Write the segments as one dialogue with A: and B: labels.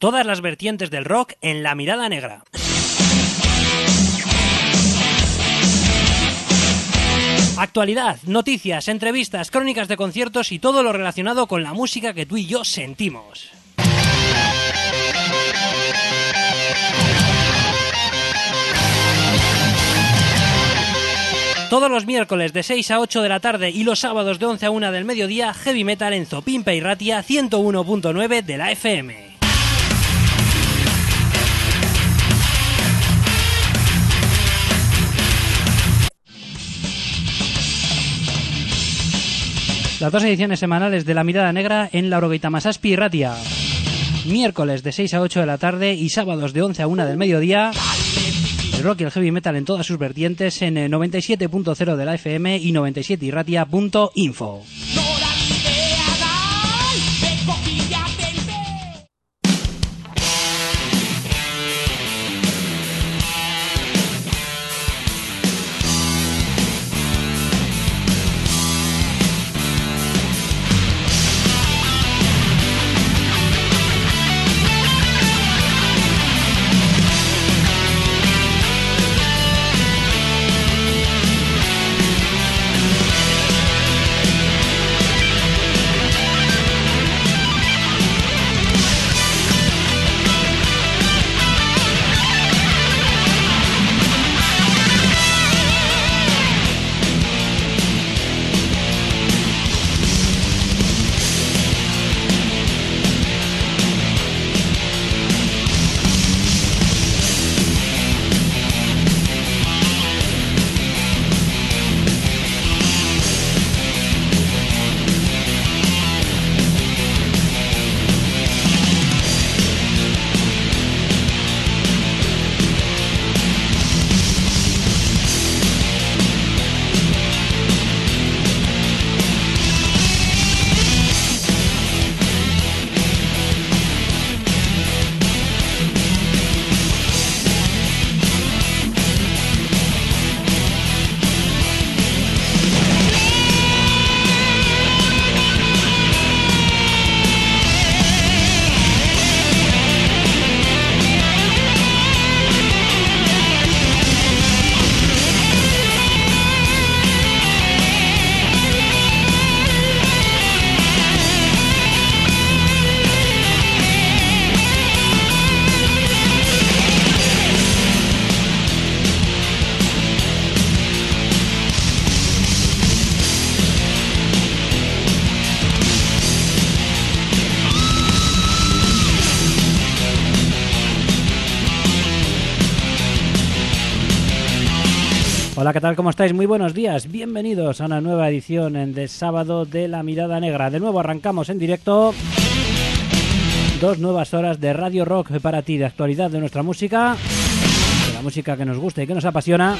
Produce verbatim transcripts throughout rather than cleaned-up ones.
A: Todas las vertientes del rock en La Mirada Negra. Actualidad, noticias, entrevistas, crónicas de conciertos y todo lo relacionado con la música que tú y yo sentimos. Todos los miércoles de seis a ocho de la tarde y los sábados de once a una del mediodía, Heavy Metal en Zopimpa y Ratia ciento uno punto nueve de la F M. Las dos ediciones semanales de La Mirada Negra en la Orogeita Masaspi y Ratia. Miércoles de seis a ocho de la tarde y sábados de once a una del mediodía. El rock y el heavy metal en todas sus vertientes en noventa y siete punto cero de la F M y noventa y siete irratia punto info. Hola, ¿qué tal? ¿Cómo estáis? Muy buenos días. Bienvenidos a una nueva edición de sábado de La Mirada Negra. De nuevo arrancamos en directo dos nuevas horas de Radio Rock para ti, de actualidad de nuestra música, de la música que nos gusta y que nos apasiona,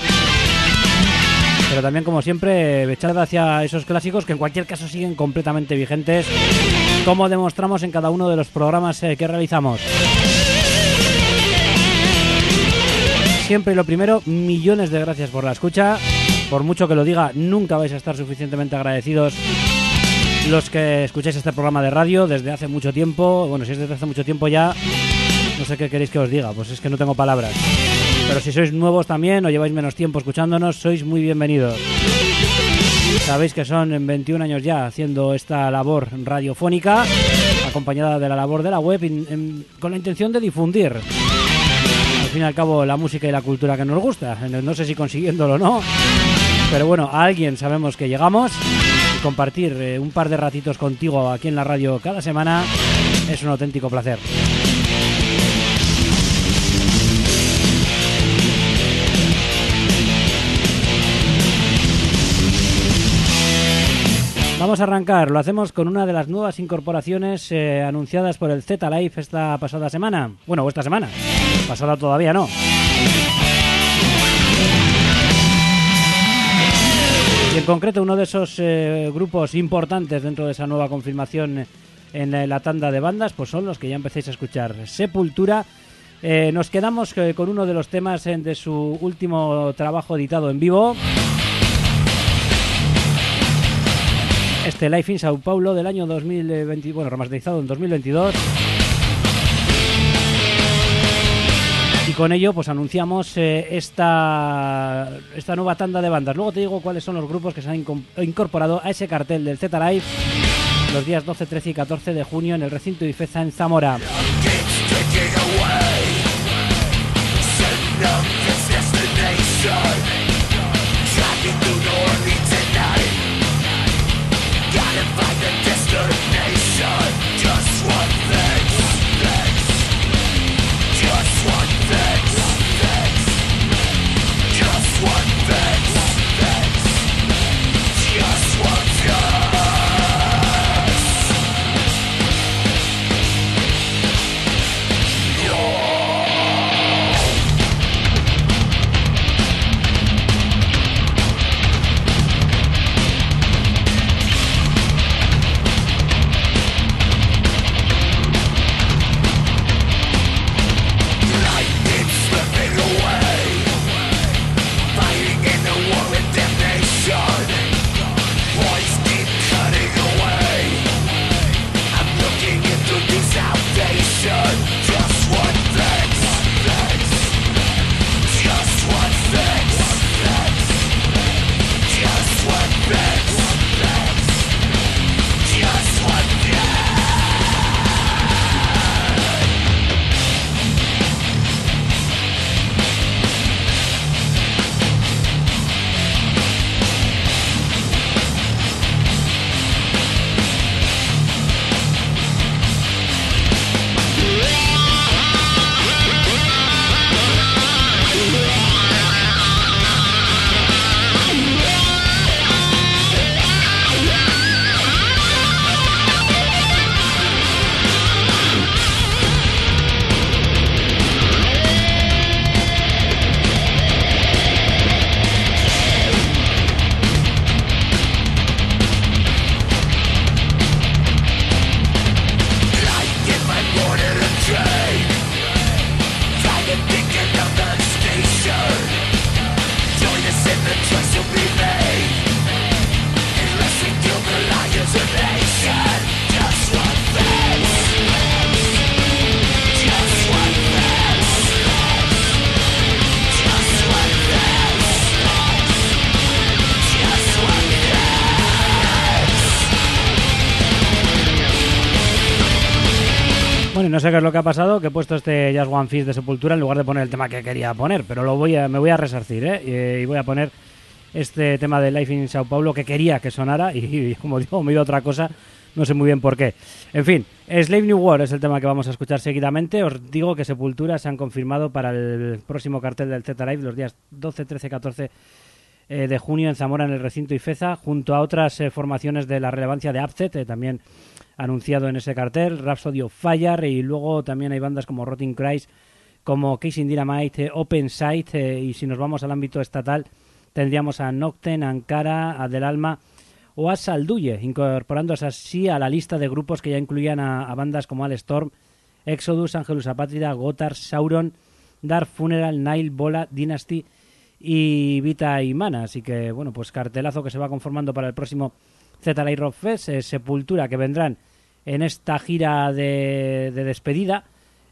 A: pero también, como siempre, echar hacia esos clásicos que en cualquier caso siguen completamente vigentes, como demostramos en cada uno de los programas que realizamos. Siempre y lo primero, millones de gracias por la escucha. Por mucho que lo diga, nunca vais a estar suficientemente agradecidos los que escucháis este programa de radio desde hace mucho tiempo. Bueno, si es desde hace mucho tiempo ya, no sé qué queréis que os diga, pues es que no tengo palabras. Pero si sois nuevos también o lleváis menos tiempo escuchándonos, sois muy bienvenidos. Sabéis que son veintiún años ya haciendo esta labor radiofónica, acompañada de la labor de la web, in, in, con la intención de difundir, al fin y al cabo, la música y la cultura que nos gusta. No sé si consiguiéndolo o no, pero bueno, a alguien sabemos que llegamos, y compartir eh, un par de ratitos contigo aquí en la radio cada semana es un auténtico placer. Vamos a arrancar, lo hacemos con una de las nuevas incorporaciones eh, anunciadas por el Z-Live esta pasada semana. Bueno, o esta semana, pasada todavía no. Y en concreto uno de esos eh, grupos importantes dentro de esa nueva confirmación en eh, la tanda de bandas, pues son los que ya empecéis a escuchar. Sepultura. Eh, nos quedamos eh, con uno de los temas eh, de su último trabajo editado en vivo. Este Live in Sao Paulo del año dos mil veinte, bueno, remasterizado en dos mil veintidós. con ello pues anunciamos eh, esta, esta nueva tanda de bandas. Luego te digo cuáles son los grupos que se han incorporado a ese cartel del Z-Live los días doce, trece y catorce de junio en el recinto Ifeza en Zamora. No sé qué es lo que ha pasado, que he puesto este Just One Fist de Sepultura en lugar de poner el tema que quería poner, pero lo voy a, me voy a resarcir, ¿eh? Y voy a poner este tema de Live in Sao Paulo que quería que sonara y, y como digo, me he ido a otra cosa, no sé muy bien por qué. En fin, Slave New World es el tema que vamos a escuchar seguidamente. Os digo que Sepultura se han confirmado para el próximo cartel del Z-Live los días doce, trece, catorce eh, de junio en Zamora, en el recinto Ifeza, junto a otras eh, formaciones de la relevancia de Upset, eh, también anunciado en ese cartel, Rhapsody of Fire, y luego también hay bandas como Rotting Christ, como Casing Dynamite, eh, Open Sight, eh, y si nos vamos al ámbito estatal tendríamos a Nocten, Ankara, a Del Alma o a Salduye, incorporándose así a la lista de grupos que ya incluían a, a bandas como Alestorm, Exodus, Angelus Apátrida, Gotthard, Sauron, Dark Funeral, Nile, Bola, Dynasty y Vita y Mana. Así que, bueno, pues cartelazo que se va conformando para el próximo Z-Live Rock Fest, eh, Sepultura, que vendrán en esta gira de, de despedida,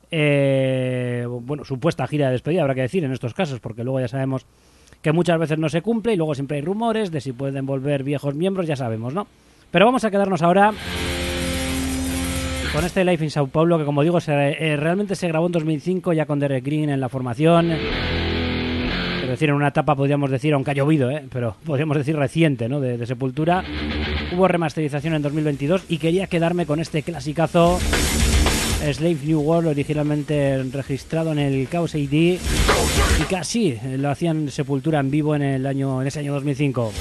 A: eh, bueno, supuesta gira de despedida, habrá que decir en estos casos, porque luego ya sabemos que muchas veces no se cumple y luego siempre hay rumores de si pueden volver viejos miembros, ya sabemos, ¿no? Pero vamos a quedarnos ahora con este Live in Sao Paulo, que como digo, se, eh, realmente se grabó en dos mil cinco, ya con Derek Green en la formación. Es decir, en una etapa podríamos decir, aunque ha llovido, ¿eh? Pero podríamos decir reciente, ¿no? De, de Sepultura. Hubo remasterización en dos mil veintidós y quería quedarme con este clasicazo Slave New World, originalmente registrado en el Chaos A D, y casi lo hacían Sepultura en vivo en el año en ese año dos mil cinco.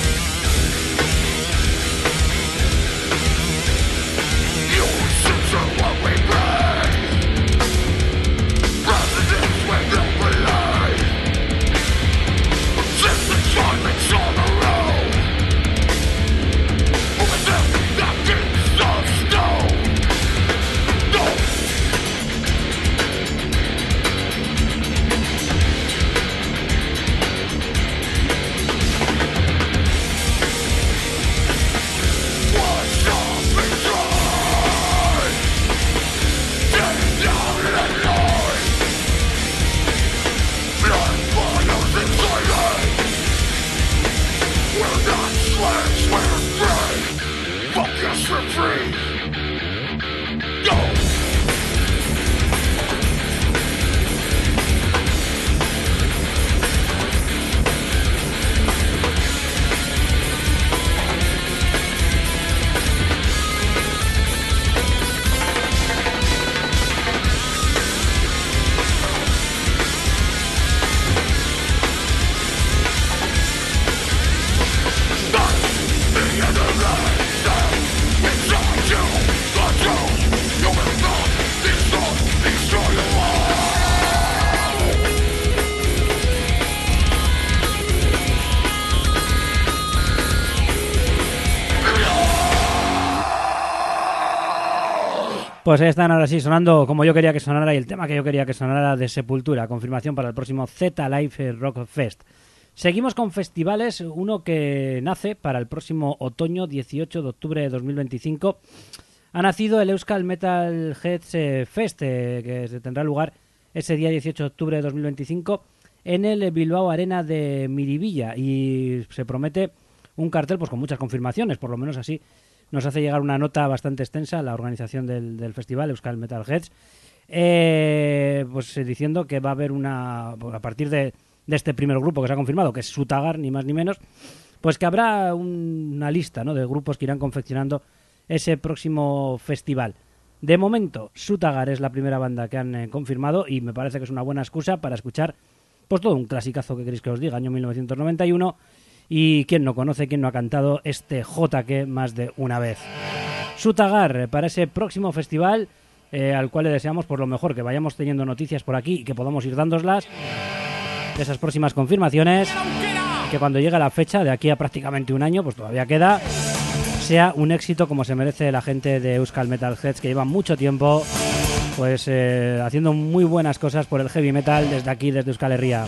B: Control.
A: Pues ahí están ahora sí sonando como yo quería que sonara y el tema que yo quería que sonara de Sepultura. Confirmación para el próximo Z Live Rock Fest. Seguimos con festivales, uno que nace para el próximo otoño, dieciocho de octubre de dos mil veinticinco. Ha nacido el Euskal Metal Heads Fest, eh, que se tendrá lugar ese día dieciocho de octubre de dos mil veinticinco en el Bilbao Arena de Miribilla, y se promete un cartel pues con muchas confirmaciones, por lo menos así nos hace llegar una nota bastante extensa la organización del, del festival Euskal Metal Heads, eh, pues diciendo que va a haber una, a partir de, de este primer grupo que se ha confirmado, que es Sutagar, ni más ni menos, pues que habrá un, una lista, ¿no?, de grupos que irán confeccionando ese próximo festival. De momento, Sutagar es la primera banda que han eh, confirmado, y me parece que es una buena excusa para escuchar pues todo un clasicazo, que queréis que os diga, año mil novecientos noventa y uno. Y quién no conoce, quién no ha cantado este J K más de una vez. Sutagar, para ese próximo festival, eh, al cual le deseamos por lo mejor, que vayamos teniendo noticias por aquí y que podamos ir dándoslas de esas próximas confirmaciones, que cuando llegue la fecha, de aquí a prácticamente un año, pues todavía queda, sea un éxito como se merece la gente de Euskal Metal Heads, que llevan mucho tiempo pues eh, haciendo muy buenas cosas por el heavy metal desde aquí, desde Euskal Herria.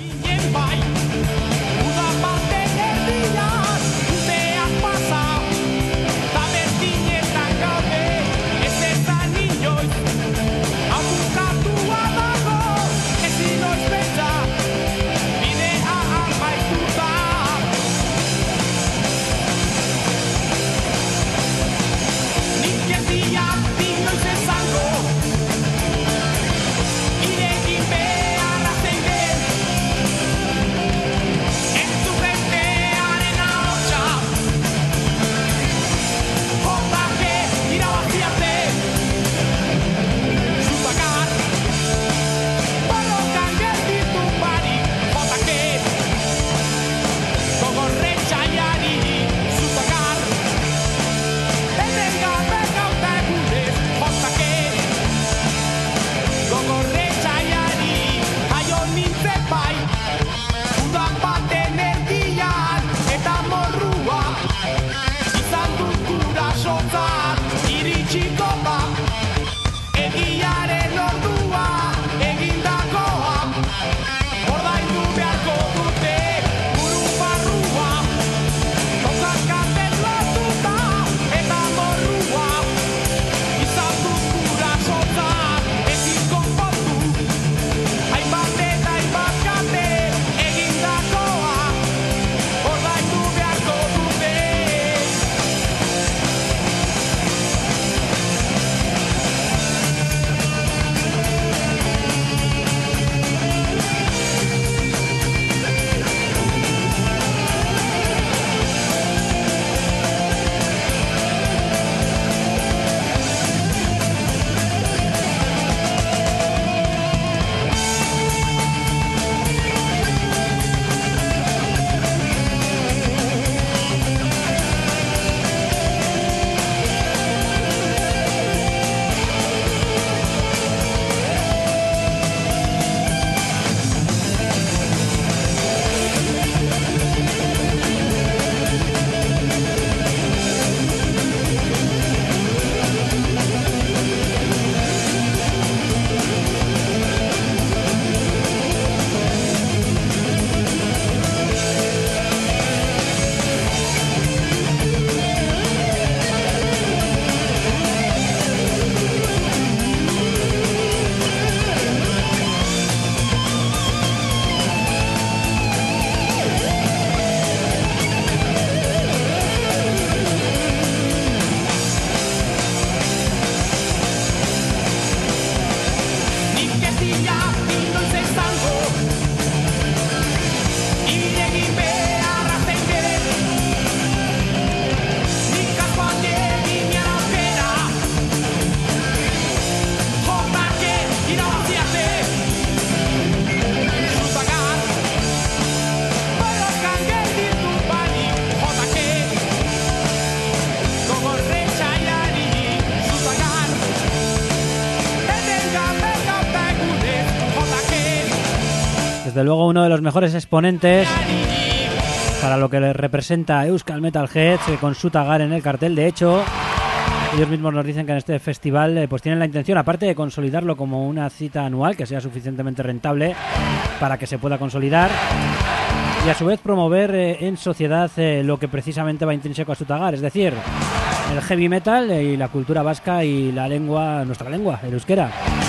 A: desde luego uno de los mejores exponentes para lo que le representa Euskal Metalheads, eh, con Sutagar en el cartel. De hecho, ellos mismos nos dicen que en este festival eh, pues tienen la intención, aparte de consolidarlo como una cita anual que sea suficientemente rentable para que se pueda consolidar, y a su vez promover eh, en sociedad eh, lo que precisamente va intrínseco a Sutagar, es decir, el heavy metal eh, y la cultura vasca y la lengua, nuestra lengua, el euskera.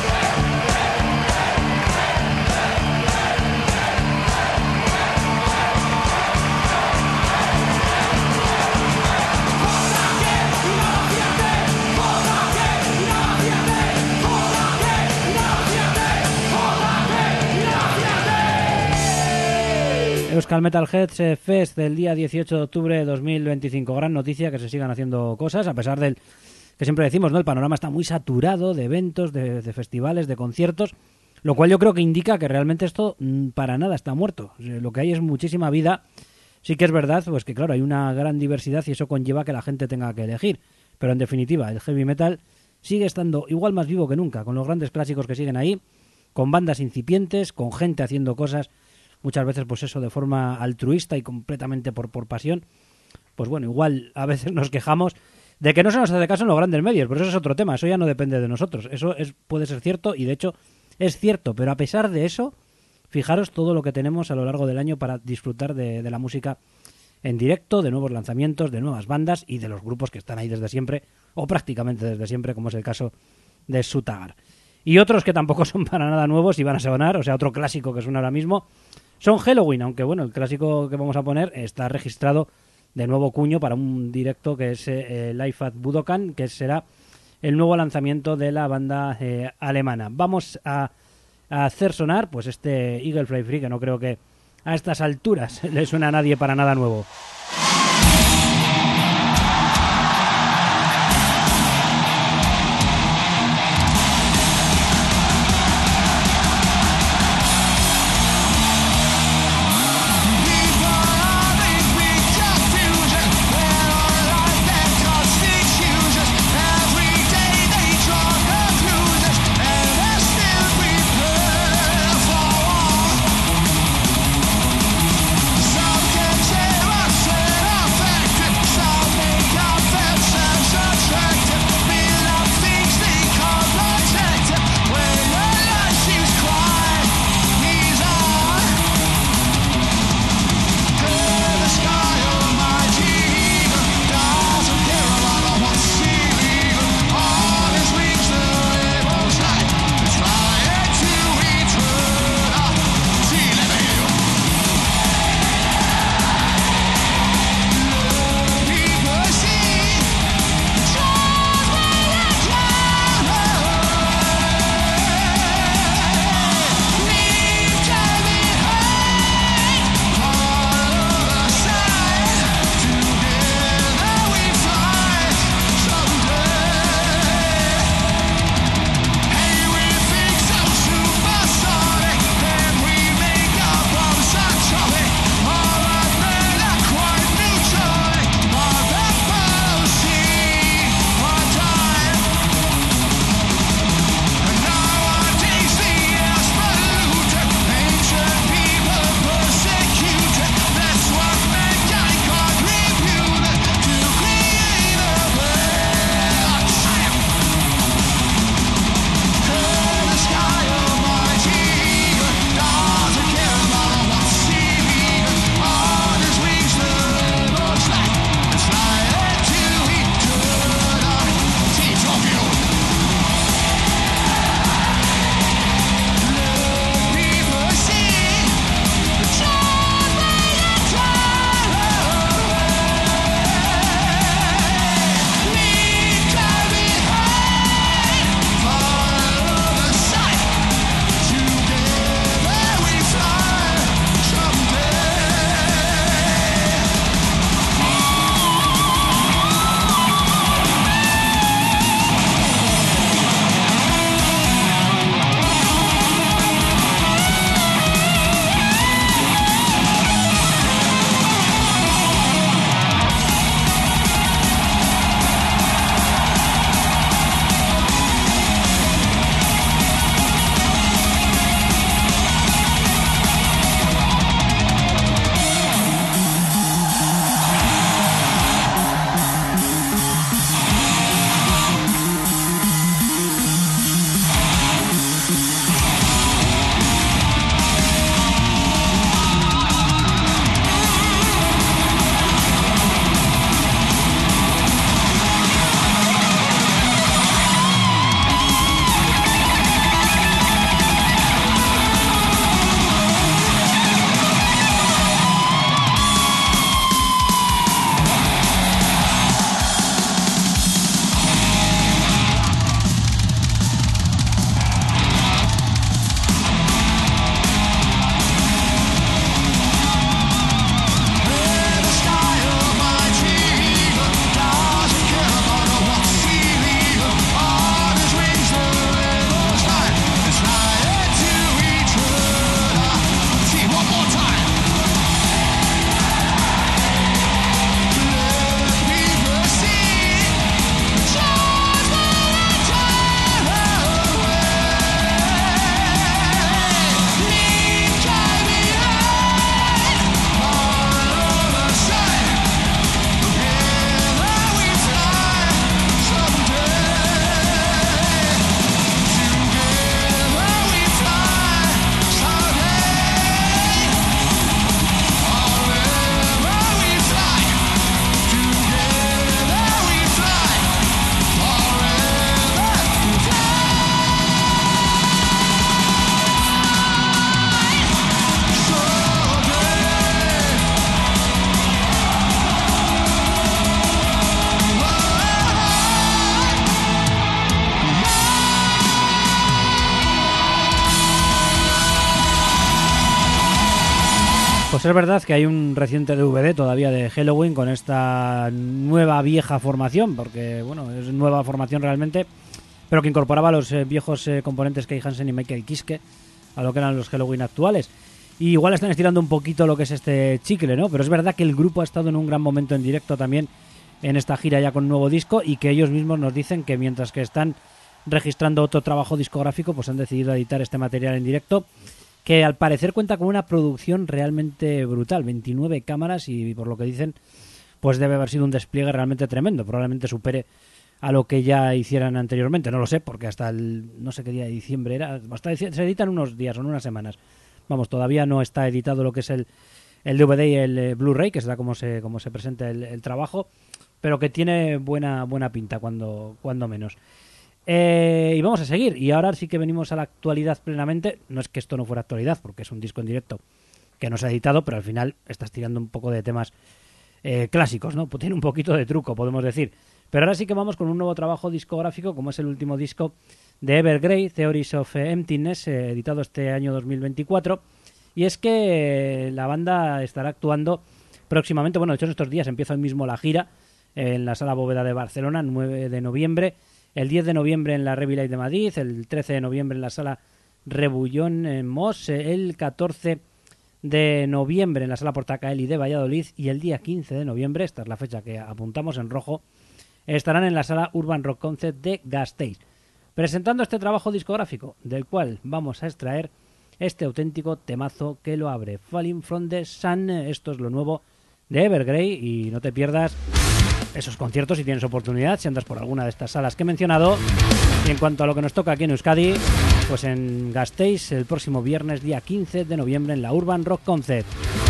A: Euskal Metalheads Fest del día dieciocho de octubre de dos mil veinticinco. Gran noticia que se sigan haciendo cosas, a pesar del que siempre decimos, ¿no? El panorama está muy saturado de eventos, de, de festivales, de conciertos, lo cual yo creo que indica que realmente esto mmm, para nada está muerto. Lo que hay es muchísima vida. Sí que es verdad, pues que claro, hay una gran diversidad y eso conlleva que la gente tenga que elegir. Pero en definitiva, el heavy metal sigue estando igual más vivo que nunca, con los grandes clásicos que siguen ahí, con bandas incipientes, con gente haciendo cosas muchas veces pues eso de forma altruista y completamente por, por pasión. Pues bueno, igual a veces nos quejamos de que no se nos hace caso en los grandes medios, pero eso es otro tema, eso ya no depende de nosotros. Eso es, puede ser cierto y de hecho es cierto, pero a pesar de eso, fijaros todo lo que tenemos a lo largo del año para disfrutar de, de la música en directo, de nuevos lanzamientos, de nuevas bandas y de los grupos que están ahí desde siempre, o prácticamente desde siempre, como es el caso de Sutagar. Y otros que tampoco son para nada nuevos y van a sonar, o sea, otro clásico que suena ahora mismo, son Helloween, aunque bueno, el clásico que vamos a poner está registrado de nuevo cuño para un directo que es eh, Live at Budokan, que será el nuevo lanzamiento de la banda eh, alemana. Vamos a, a hacer sonar pues este Eagle Fly Free, que no creo que a estas alturas le suena a nadie para nada nuevo.
B: Some can say
A: Pues es verdad que hay un reciente D V D todavía de Helloween con esta nueva vieja formación, porque bueno, es nueva formación realmente, pero que incorporaba los eh, viejos eh, componentes Kai Hansen y Michael Kiske a lo que eran los Helloween actuales. Y igual están estirando un poquito lo que es este chicle, ¿no? Pero es verdad que el grupo ha estado en un gran momento en directo también en esta gira ya con un nuevo disco, y que ellos mismos nos dicen que mientras que están registrando otro trabajo discográfico, pues han decidido editar este material en directo, que al parecer cuenta con una producción realmente brutal, veintinueve cámaras, y por lo que dicen, pues debe haber sido un despliegue realmente tremendo, probablemente supere a lo que ya hicieran anteriormente, no lo sé, porque hasta el, no sé qué día de diciembre era, hasta se editan unos días o unas semanas, vamos, todavía no está editado lo que es el, el D V D y el eh, Blu-ray, que será como se, como se presenta el, el trabajo, pero que tiene buena, buena pinta, cuando, cuando menos. Eh, y vamos a seguir, y ahora sí que venimos a la actualidad plenamente. No es que esto no fuera actualidad, porque es un disco en directo que no se ha editado, pero al final estás tirando un poco de temas eh, clásicos, ¿no? Pues tiene un poquito de truco, podemos decir. Pero ahora sí que vamos con un nuevo trabajo discográfico, como es el último disco de Evergrey, Theories of Emptiness, eh, editado este año dos mil veinticuatro. Y es que eh, la banda estará actuando próximamente, bueno, de hecho en estos días empieza hoy mismo la gira eh, en la Sala Bóveda de Barcelona, nueve de noviembre. El diez de noviembre en la Revilite de Madrid, el trece de noviembre en la Sala Rebullón en Mos, el catorce de noviembre en la Sala Portacaeli de Valladolid, y el día quince de noviembre, esta es la fecha que apuntamos en rojo, estarán en la Sala Urban Rock Concept de Gasteiz, presentando este trabajo discográfico, del cual vamos a extraer este auténtico temazo que lo abre, Falling from the Sun. Esto es lo nuevo de Evergrey, y no te pierdas esos conciertos si tienes oportunidad, si andas por alguna de estas salas que he mencionado. Y en cuanto a lo que nos toca aquí en Euskadi, pues en Gasteiz el próximo viernes día quince de noviembre en la Urban Rock Concept.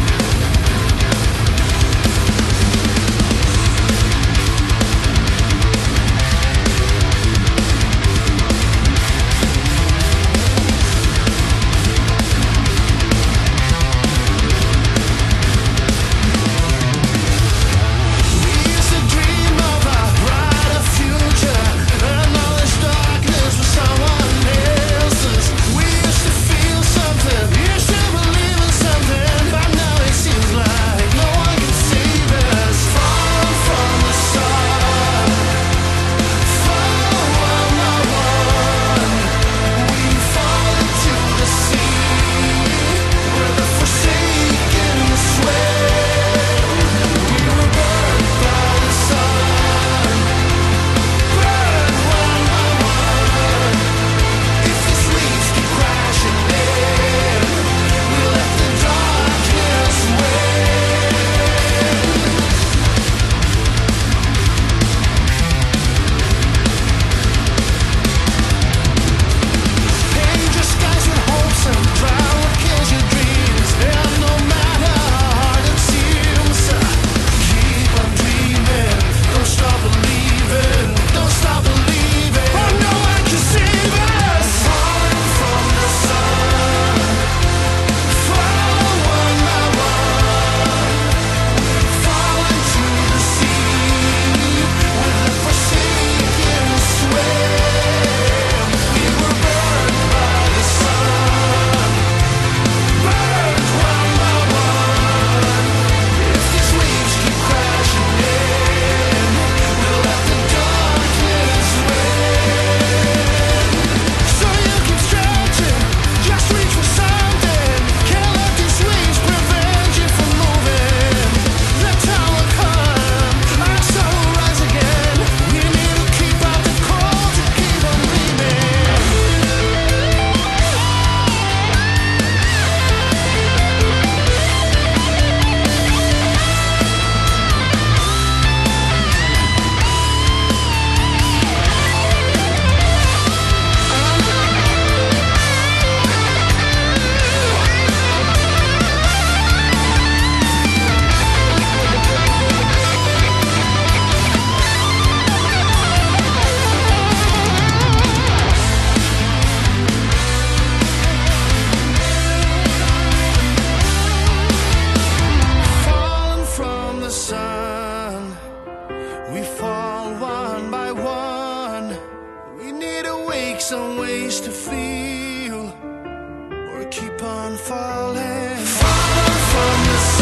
B: some ways to feel or keep on falling, falling from the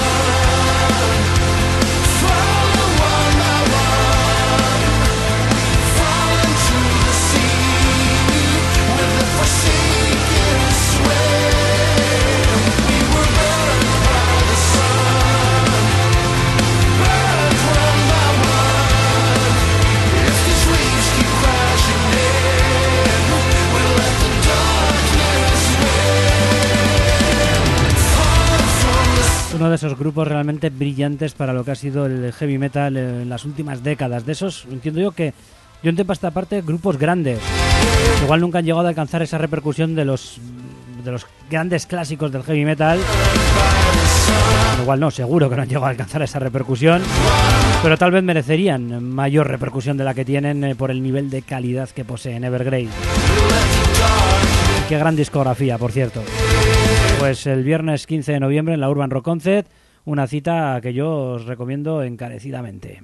A: de esos grupos realmente brillantes para lo que ha sido el heavy metal en las últimas décadas. De esos, entiendo yo que, yo entiendo para esta parte, grupos grandes. Igual nunca han llegado a alcanzar esa repercusión de los, de los grandes clásicos del heavy metal. Igual no, seguro que no han llegado a alcanzar esa repercusión. Pero tal vez merecerían mayor repercusión de la que tienen eh, por el nivel de calidad que poseen Evergrey. Qué gran discografía, por cierto. Pues el viernes quince de noviembre en la Urban Rock Concert, una cita que yo os recomiendo encarecidamente.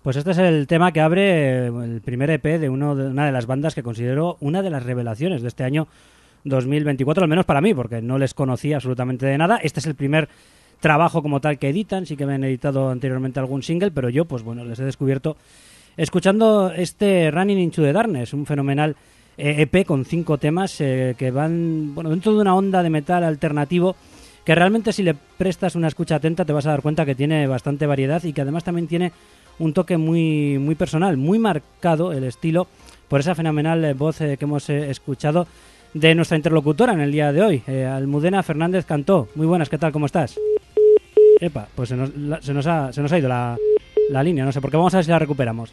A: Pues este es el tema que abre el primer E P de, uno de una de las bandas que considero una de las revelaciones de este año dos mil veinticuatro, al menos para mí, porque no les conocía absolutamente de nada. Este es el primer trabajo como tal que editan, sí que me han editado anteriormente algún single, pero yo, pues bueno, les he descubierto escuchando este Running into the Darkness, un fenomenal eh, E P con cinco temas eh, que van, bueno, dentro de una onda de metal alternativo que realmente si le prestas una escucha atenta te vas a dar cuenta que tiene bastante variedad y que además también tiene un toque muy, muy personal, muy marcado el estilo por esa fenomenal voz eh, que hemos eh, escuchado de nuestra interlocutora en el día de hoy, eh, Almudena Fernández Cantó. Muy buenas, ¿qué tal? ¿Cómo estás? Epa, pues se nos, la, se nos, ha, se nos ha ido la, la línea, no sé por qué, vamos a ver si la recuperamos.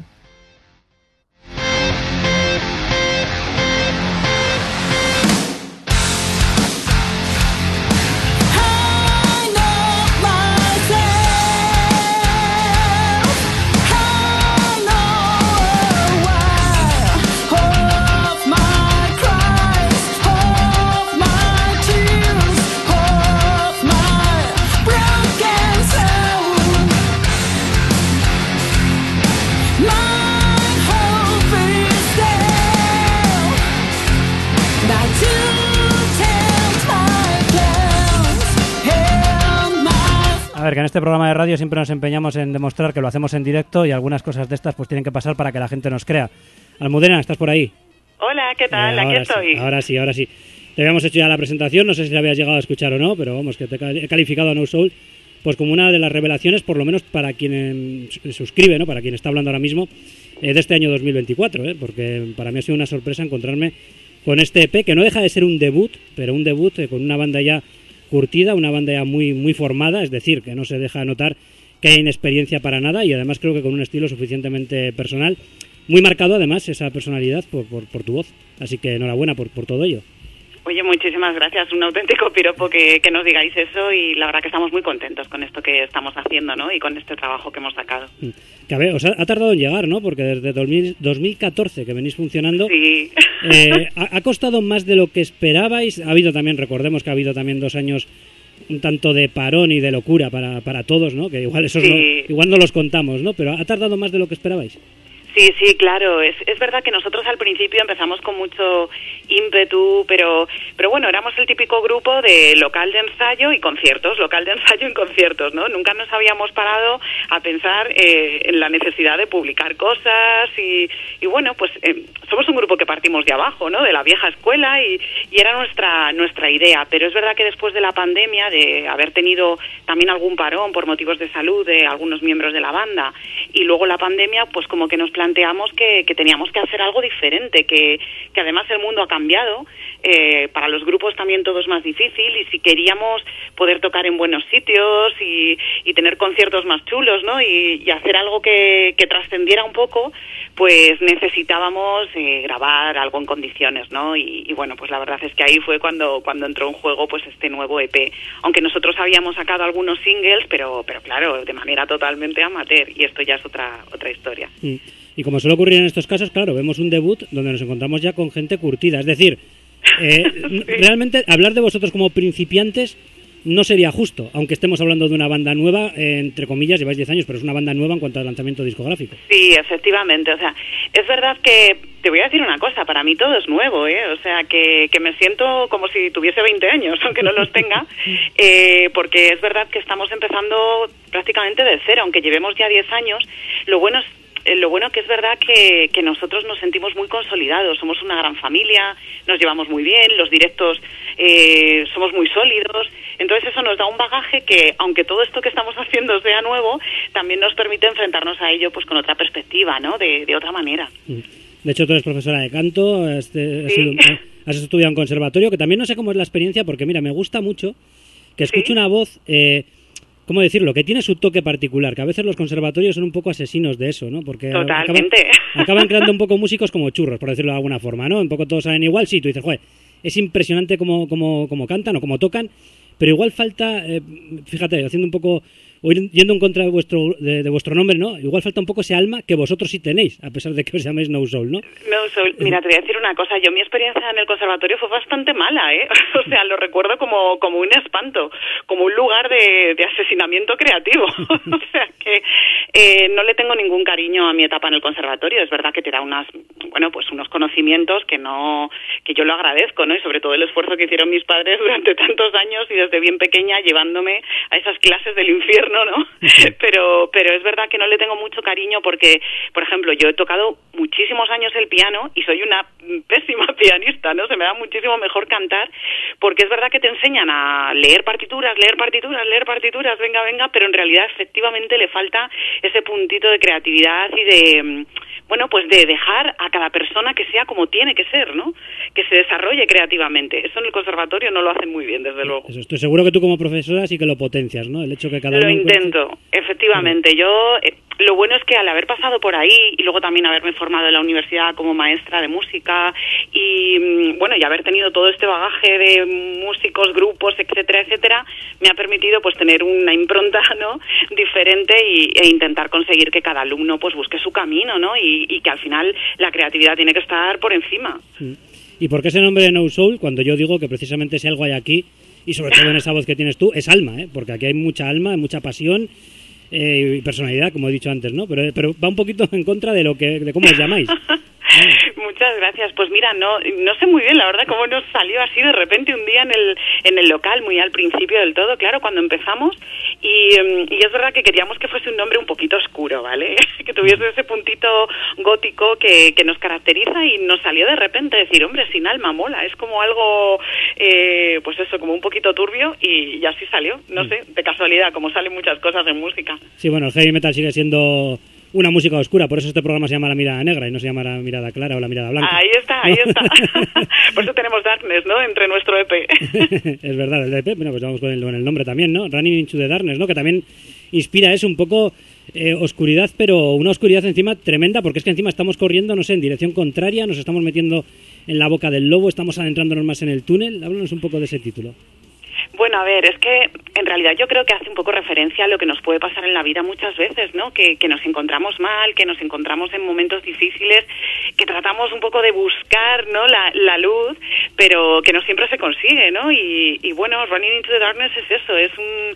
A: A ver, que en este programa de radio siempre nos empeñamos en demostrar que lo hacemos en directo y algunas cosas de estas pues tienen que pasar para que la gente nos crea. Almudena, ¿estás por ahí?
B: Hola, ¿qué tal?
A: Eh,
B: Aquí estoy.
A: Sí, ahora sí, ahora sí. Te habíamos hecho ya la presentación, no sé si la habías llegado a escuchar o no, pero vamos, que te he calificado a No Soul pues como una de las revelaciones, por lo menos para quien eh, suscribe, ¿no? Para quien está hablando ahora mismo, eh, de este año dos mil veinticuatro, ¿eh? Porque para mí ha sido una sorpresa encontrarme con este E P, que no deja de ser un debut, pero un debut eh, con una banda ya curtida, una banda ya muy, muy formada, es decir, que no se deja notar que hay inexperiencia para nada y además creo que con un estilo suficientemente personal, muy marcado además esa personalidad por, por, por tu voz. Así que enhorabuena por, por todo ello.
B: Oye, muchísimas gracias, un auténtico piropo que, que nos digáis eso y la verdad que estamos muy contentos con esto que estamos haciendo, ¿no? Y con este trabajo que hemos sacado.
A: Que a ver, os ha, ha tardado en llegar, ¿no? Porque desde dos mil catorce que venís funcionando,
B: sí.
A: eh, ha, ha costado más de lo que esperabais. Ha habido también, recordemos que ha habido también dos años un tanto de parón y de locura para, para todos, ¿no? Que igual esos
B: sí.
A: no, igual no los contamos, ¿no? Pero ha tardado más de lo que esperabais.
B: Sí, sí, claro. Es, es verdad que nosotros al principio empezamos con mucho ímpetu, pero pero bueno, éramos el típico grupo de local de ensayo y conciertos, local de ensayo y conciertos, ¿no? Nunca nos habíamos parado a pensar eh, en la necesidad de publicar cosas y, y bueno, pues eh, somos un grupo que partimos de abajo, ¿no? De la vieja escuela y, y era nuestra nuestra idea. Pero es verdad que después de la pandemia, de haber tenido también algún parón por motivos de salud de algunos miembros de la banda y luego la pandemia, pues como que nos planteamos que, que teníamos que hacer algo diferente, que, que además el mundo ha cambiado, eh, para los grupos también todo es más difícil y si queríamos poder tocar en buenos sitios y, y tener conciertos más chulos, ¿no? Y, y hacer algo que, que trascendiera un poco, pues necesitábamos eh, grabar algo en condiciones, ¿no? Y, y bueno, pues la verdad es que ahí fue cuando cuando entró en juego pues este nuevo E P, aunque nosotros habíamos sacado algunos singles, pero pero claro, de manera totalmente amateur y esto ya es otra otra historia.
A: Mm. Y como suele ocurrir en estos casos, claro, vemos un debut donde nos encontramos ya con gente curtida. Es decir, eh, sí. realmente hablar de vosotros como principiantes no sería justo, aunque estemos hablando de una banda nueva, eh, entre comillas, lleváis diez años, pero es una banda nueva en cuanto al lanzamiento discográfico.
B: Sí, efectivamente, o sea, es verdad que, te voy a decir una cosa, para mí todo es nuevo, ¿eh? O sea, que, que me siento como si tuviese veinte años, aunque no los tenga, eh, porque es verdad que estamos empezando prácticamente de cero, aunque llevemos ya diez años, lo bueno es Lo bueno que es verdad que, que nosotros nos sentimos muy consolidados, somos una gran familia, nos llevamos muy bien, los directos eh, somos muy sólidos, entonces eso nos da un bagaje que, aunque todo esto que estamos haciendo sea nuevo, también nos permite enfrentarnos a ello pues con otra perspectiva, ¿no? De, de otra manera.
A: De hecho, tú eres profesora de canto, este, has,
B: sí.
A: sido, has estudiado en conservatorio, que también no sé cómo es la experiencia, porque mira, me gusta mucho que escuche ¿Sí? una voz... Eh, ¿Cómo decirlo? Que tiene su toque particular, que a veces los conservatorios son un poco asesinos de eso, ¿no? Porque
B: Totalmente.
A: Acaban, acaban creando un poco músicos como churros, por decirlo de alguna forma, ¿no? Un poco todos saben igual, sí, tú dices, joder, es impresionante cómo, cómo, cómo cantan o cómo tocan, pero igual falta, eh, fíjate, haciendo un poco, o yendo en contra de vuestro, de, de vuestro nombre, ¿no? Igual falta un poco ese alma que vosotros sí tenéis, a pesar de que os llaméis No Soul, ¿no?
B: No Soul. Mira, te voy a decir una cosa. Yo mi experiencia en el conservatorio fue bastante mala, ¿eh? O sea, lo recuerdo como, como un espanto, como un lugar de, de asesinamiento creativo. O sea, que eh, no le tengo ningún cariño a mi etapa en el conservatorio. Es verdad que te da unas, bueno, pues unos conocimientos que no, que yo lo agradezco, ¿no? Y sobre todo el esfuerzo que hicieron mis padres durante tantos años y desde bien pequeña llevándome a esas clases del infierno, ¿no? Sí. Pero, pero es verdad que no le tengo mucho cariño porque, por ejemplo, yo he tocado muchísimos años el piano y soy una pésima pianista, ¿no? Se me da muchísimo mejor cantar porque es verdad que te enseñan a leer partituras, leer partituras, leer partituras, venga, venga, pero en realidad efectivamente le falta ese puntito de creatividad y de, bueno, pues de dejar a cada persona que sea como tiene que ser, ¿no? Que se desarrolle creativamente. Eso en el conservatorio no lo hacen muy bien, desde luego.
A: Eso, estoy seguro que tú como profesora sí que lo potencias, ¿no? El hecho que cada
B: Lo
A: uno
B: intento,
A: encuentre...
B: efectivamente. Yo, eh, lo bueno es que al haber pasado por ahí y luego también haberme formado en la universidad como maestra de música y, bueno, y haber tenido todo este bagaje de músicos, grupos, etcétera, etcétera, me ha permitido pues tener una impronta, ¿no?, diferente y, e intentar conseguir que cada alumno pues busque su camino, ¿no? Y, y que al final la creatividad tiene que estar por encima.
A: Sí. ¿Y por qué ese nombre de No Soul? Cuando yo digo que precisamente si algo hay aquí, y sobre todo en esa voz que tienes tú, es alma, ¿eh? Porque aquí hay mucha alma, mucha pasión eh, y personalidad, como he dicho antes, ¿no? Pero, pero va un poquito en contra de lo que de cómo os llamáis.
B: Muchas gracias. Pues mira, no no sé muy bien, la verdad, cómo nos salió así de repente un día en el en el local, muy al principio del todo, claro, cuando empezamos. Y, y es verdad que queríamos que fuese un nombre un poquito oscuro, ¿vale? Que tuviese ese puntito gótico que, que nos caracteriza y nos salió de repente decir, hombre, sin alma mola. Es como algo, eh, pues eso, como un poquito turbio y, y así salió. No sé, de casualidad, como salen muchas cosas en música.
A: Sí, bueno, el heavy metal sigue siendo una música oscura, por eso este programa se llama La Mirada Negra y no se llama La Mirada Clara o La Mirada Blanca.
B: Ahí está, ahí está. Por eso tenemos Darkness, ¿no?, entre nuestro E P.
A: Es verdad, el E P, bueno, pues vamos con el, con el nombre también, ¿no? Running into the Darkness, ¿no? Que también inspira eso, un poco eh, oscuridad, pero una oscuridad encima tremenda, porque es que encima estamos corriendo, no sé, en dirección contraria, nos estamos metiendo en la boca del lobo, estamos adentrándonos más en el túnel. Háblanos un poco de ese título.
B: Bueno, a ver, es que en realidad yo creo que hace un poco referencia a lo que nos puede pasar en la vida muchas veces, ¿no? Que, que nos encontramos mal, que nos encontramos en momentos difíciles, que tratamos un poco de buscar, ¿no?, la, la luz, pero que no siempre se consigue, ¿no? Y, y bueno, Running into the Darkness es eso, es un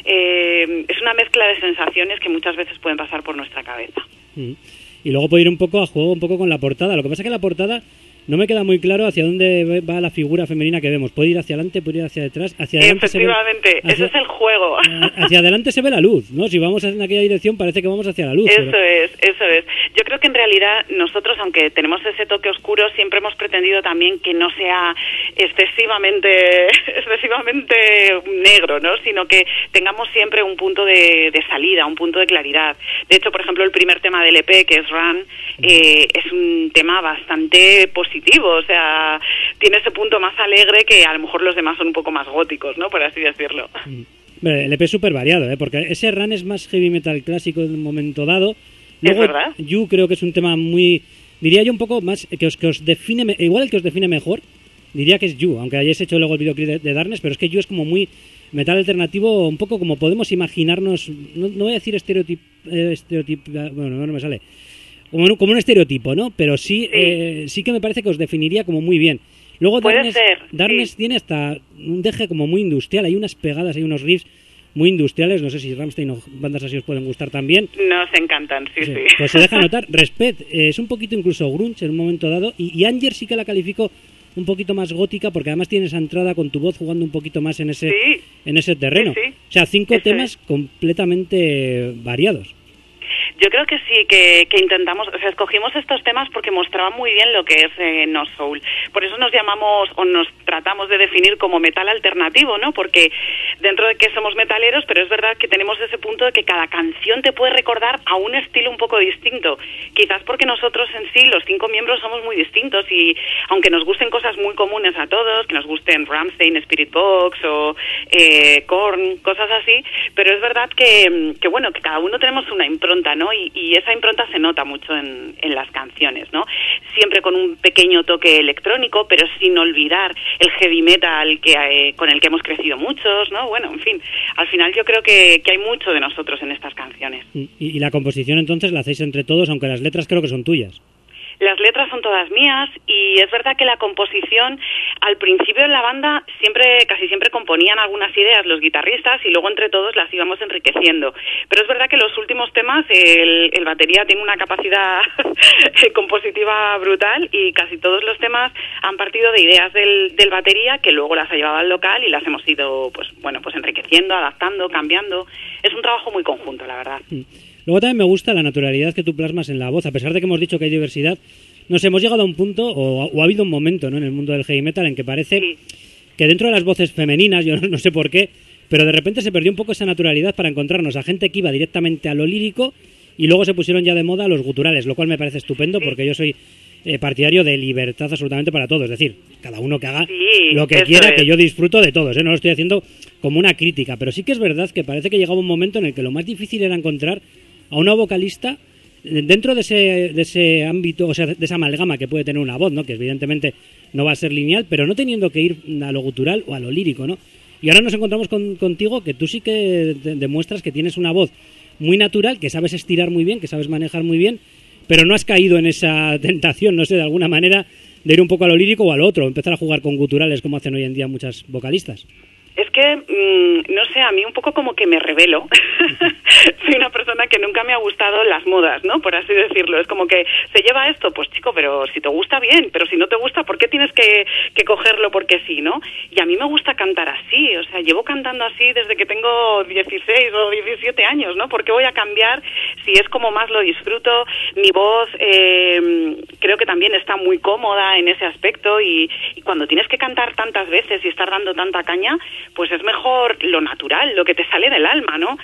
B: eh, es una mezcla de sensaciones que muchas veces pueden pasar por nuestra cabeza.
A: Mm. Y luego puede ir un poco a juego, un poco con la portada. Lo que pasa es que la portada no me queda muy claro hacia dónde va la figura femenina que vemos. Puede ir hacia adelante, puede ir hacia detrás, hacia adelante.
B: Efectivamente, se ve, hacia, ese es el juego.
A: Hacia adelante se ve la luz, ¿no? Si vamos en aquella dirección parece que vamos hacia la luz.
B: Eso
A: pero...
B: es, eso es. Yo creo que en realidad nosotros, aunque tenemos ese toque oscuro, siempre hemos pretendido también que no sea excesivamente, excesivamente negro, ¿no? Sino que tengamos siempre un punto de, de salida, un punto de claridad. De hecho, por ejemplo, el primer tema del E P, que es Run, eh, es un tema bastante positivo. O sea, tiene ese punto más alegre que a lo mejor los demás son un poco más góticos, ¿no?, por así decirlo.
A: El E P es súper variado, ¿eh? Porque ese Run es más heavy metal clásico en un momento dado. Luego,
B: ¿es verdad?
A: You creo que es un tema muy, diría yo un poco más, que os, que os define, igual el que os define mejor, diría que es You, aunque hayáis hecho luego el videoclip de, de Darkness, pero es que You es como muy metal alternativo, un poco como podemos imaginarnos, no, no voy a decir estereotip, eh, estereotip, bueno, no me sale, Como un, como un estereotipo, ¿no? Pero sí, sí. Eh, sí que me parece que os definiría como muy bien. Luego Darkness,
B: ser,
A: Darkness
B: sí.
A: tiene hasta un deje como muy industrial. Hay unas pegadas, hay unos riffs muy industriales. No sé si Rammstein o bandas así os pueden gustar también.
B: Nos encantan, sí, sí. sí.
A: Pues se deja notar. Respect eh, es un poquito incluso grunge en un momento dado. Y, y Anger sí que la califico un poquito más gótica porque además tiene esa entrada con tu voz jugando un poquito más en ese,
B: sí.
A: en ese terreno.
B: Sí, sí.
A: O sea, cinco
B: Eso
A: temas
B: es.
A: completamente variados.
B: Yo creo que sí, que, que intentamos, o sea, escogimos estos temas porque mostraban muy bien lo que es eh, No Soul. Por eso nos llamamos, o nos tratamos de definir como metal alternativo, ¿no? Porque dentro de que somos metaleros, pero es verdad que tenemos ese punto de que cada canción te puede recordar a un estilo un poco distinto. Quizás porque nosotros en sí, los cinco miembros, somos muy distintos y aunque nos gusten cosas muy comunes a todos, que nos gusten Rammstein, Spirit Box o eh, Korn, cosas así, pero es verdad que, que, bueno, que cada uno tenemos una impronta, ¿no? ¿no? Y, y esa impronta se nota mucho en, en las canciones, ¿no? Siempre con un pequeño toque electrónico, pero sin olvidar el heavy metal que eh, con el que hemos crecido muchos, ¿no? Bueno, en fin, al final yo creo que, que hay mucho de nosotros en estas canciones.
A: Y, y la composición entonces la hacéis entre todos, aunque las letras creo que son tuyas.
B: Las letras son todas mías y es verdad que la composición, al principio en la banda siempre, casi siempre componían algunas ideas los guitarristas y luego entre todos las íbamos enriqueciendo. Pero es verdad que los últimos temas el, el batería tiene una capacidad compositiva brutal y casi todos los temas han partido de ideas del, del batería que luego las ha llevado al local y las hemos ido, pues bueno, pues enriqueciendo, adaptando, cambiando. Es un trabajo muy conjunto, la verdad.
A: Mm. Luego también me gusta la naturalidad que tú plasmas en la voz, a pesar de que hemos dicho que hay diversidad. Nos hemos llegado a un punto, o, o ha habido un momento, ¿no?, en el mundo del heavy metal en que parece sí. que dentro de las voces femeninas, yo no, no sé por qué, pero de repente se perdió un poco esa naturalidad para encontrarnos a gente que iba directamente a lo lírico y luego se pusieron ya de moda los guturales, lo cual me parece estupendo sí. porque yo soy eh, partidario de libertad absolutamente para todos, es decir, cada uno que haga sí, lo que quiera, es. que yo disfruto de todos, ¿eh? No lo estoy haciendo como una crítica, pero sí que es verdad que parece que llegaba un momento en el que lo más difícil era encontrar a una vocalista dentro de ese, de ese ámbito, o sea, de esa amalgama que puede tener una voz, ¿no?, que evidentemente no va a ser lineal, pero no teniendo que ir a lo gutural o a lo lírico, ¿no? Y ahora nos encontramos con, contigo, que tú sí que demuestras que tienes una voz muy natural, que sabes estirar muy bien, que sabes manejar muy bien, pero no has caído en esa tentación, no sé, de alguna manera, de ir un poco a lo lírico o a lo otro, empezar a jugar con guturales como hacen hoy en día muchas vocalistas.
B: Es que, mmm, no sé, a mí un poco como que me revelo. Soy una persona que nunca me ha gustado las modas, ¿no? Por así decirlo. Es como que se lleva esto, pues chico, pero si te gusta bien, pero si no te gusta, ¿por qué tienes que, que cogerlo porque sí, no? Y a mí me gusta cantar así, o sea, llevo cantando así desde que tengo dieciséis o diecisiete años, ¿no? ¿Por qué voy a cambiar si es como más lo disfruto? Mi voz eh, creo que también está muy cómoda en ese aspecto y, y cuando tienes que cantar tantas veces y estar dando tanta caña, pues es mejor lo natural, lo que te sale del alma, ¿no?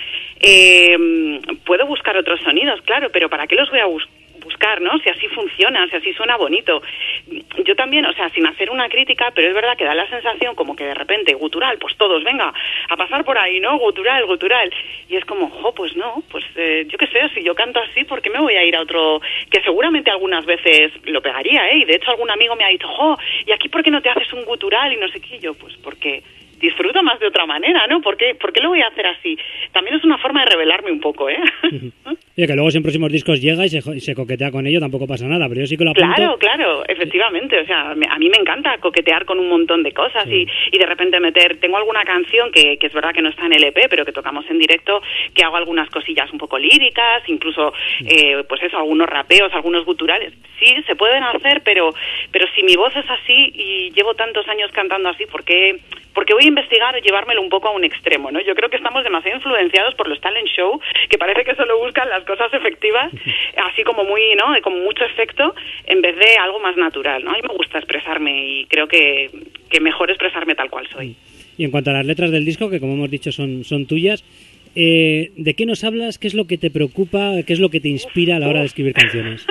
B: Eh, puedo buscar otros sonidos, claro, pero ¿para qué los voy a bus- buscar, no? Si así funciona, si así suena bonito. Yo también, o sea, sin hacer una crítica, pero es verdad que da la sensación como que de repente, gutural, pues todos, venga, a pasar por ahí, ¿no? Gutural, gutural. Y es como, jo, pues no, pues eh, yo qué sé, si yo canto así, ¿por qué me voy a ir a otro? Que seguramente algunas veces lo pegaría, ¿eh? Y de hecho algún amigo me ha dicho, jo, ¿y aquí por qué no te haces un gutural? Y no sé qué, y yo, pues porque disfruto más de otra manera, ¿no? ¿Por qué, ¿Por qué lo voy a hacer así? También es una forma de revelarme un poco, ¿eh?
A: Y que luego si en próximos discos llega y se, y se coquetea con ello, tampoco pasa nada, pero yo sí que lo apunto.
B: Claro, claro, efectivamente, o sea, me, a mí me encanta coquetear con un montón de cosas sí. y, y de repente meter, tengo alguna canción que, que es verdad que no está en el E P, pero que tocamos en directo, que hago algunas cosillas un poco líricas, incluso, sí. eh, pues eso, algunos rapeos, algunos guturales. Sí, se pueden hacer, pero, pero si mi voz es así y llevo tantos años cantando así, ¿por qué...? Porque voy a investigar y llevármelo un poco a un extremo, ¿no? Yo creo que estamos demasiado influenciados por los talent show, que parece que solo buscan las cosas efectivas, así como muy, ¿no? Con mucho efecto, en vez de algo más natural, ¿no? A mí me gusta expresarme y creo que, que mejor expresarme tal cual soy.
A: Y en cuanto a las letras del disco, que como hemos dicho son, son tuyas, eh, ¿de qué nos hablas? ¿Qué es lo que te preocupa? ¿Qué es lo que te inspira a la hora de escribir canciones?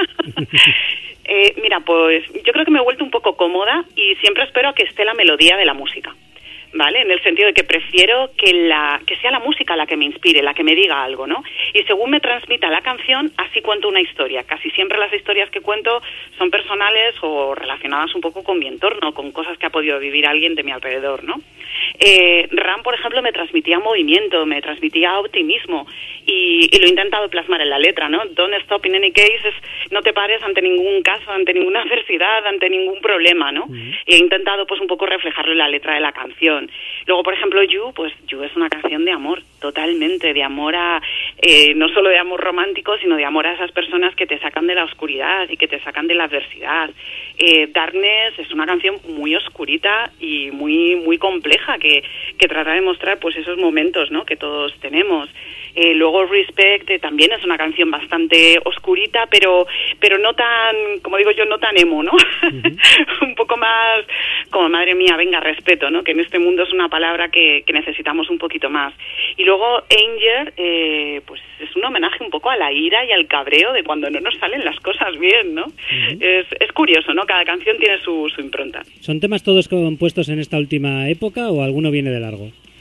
B: eh, mira, pues yo creo que me he vuelto un poco cómoda y siempre espero a que esté la melodía de la música. ¿Vale? En el sentido de que prefiero que la que sea la música la que me inspire, la que me diga algo, ¿no? Y según me transmita la canción, así cuento una historia. Casi siempre las historias que cuento son personales o relacionadas un poco con mi entorno, con cosas que ha podido vivir alguien de mi alrededor, ¿no? Eh, Ram, por ejemplo, me transmitía movimiento, me transmitía optimismo y, y lo he intentado plasmar en la letra, ¿no? Don't stop in any case, es, no te pares ante ningún caso, ante ninguna adversidad, ante ningún problema, ¿no? Uh-huh. Y he intentado pues un poco reflejarlo en la letra de la canción. Luego, por ejemplo, You, pues You es una canción de amor, totalmente, de amor a, eh, no solo de amor romántico, sino de amor a esas personas que te sacan de la oscuridad y que te sacan de la adversidad. Eh, Darkness es una canción muy oscurita y muy muy compleja que, que trata de mostrar pues esos momentos, ¿no?, que todos tenemos. Eh, luego Respect eh, también es una canción bastante oscurita, pero pero no tan, como digo yo, no tan emo, ¿no? Uh-huh. Un poco más como, madre mía, venga, respeto, ¿no? Que en este mundo es una palabra que, que necesitamos un poquito más. Y luego Anger, eh, pues es un homenaje un poco a la ira y al cabreo de cuando no nos salen las cosas bien, ¿no? Uh-huh. Es, es curioso, ¿no? Cada canción tiene su, su impronta.
A: ¿Son temas todos compuestos en esta última época o alguno viene de largo?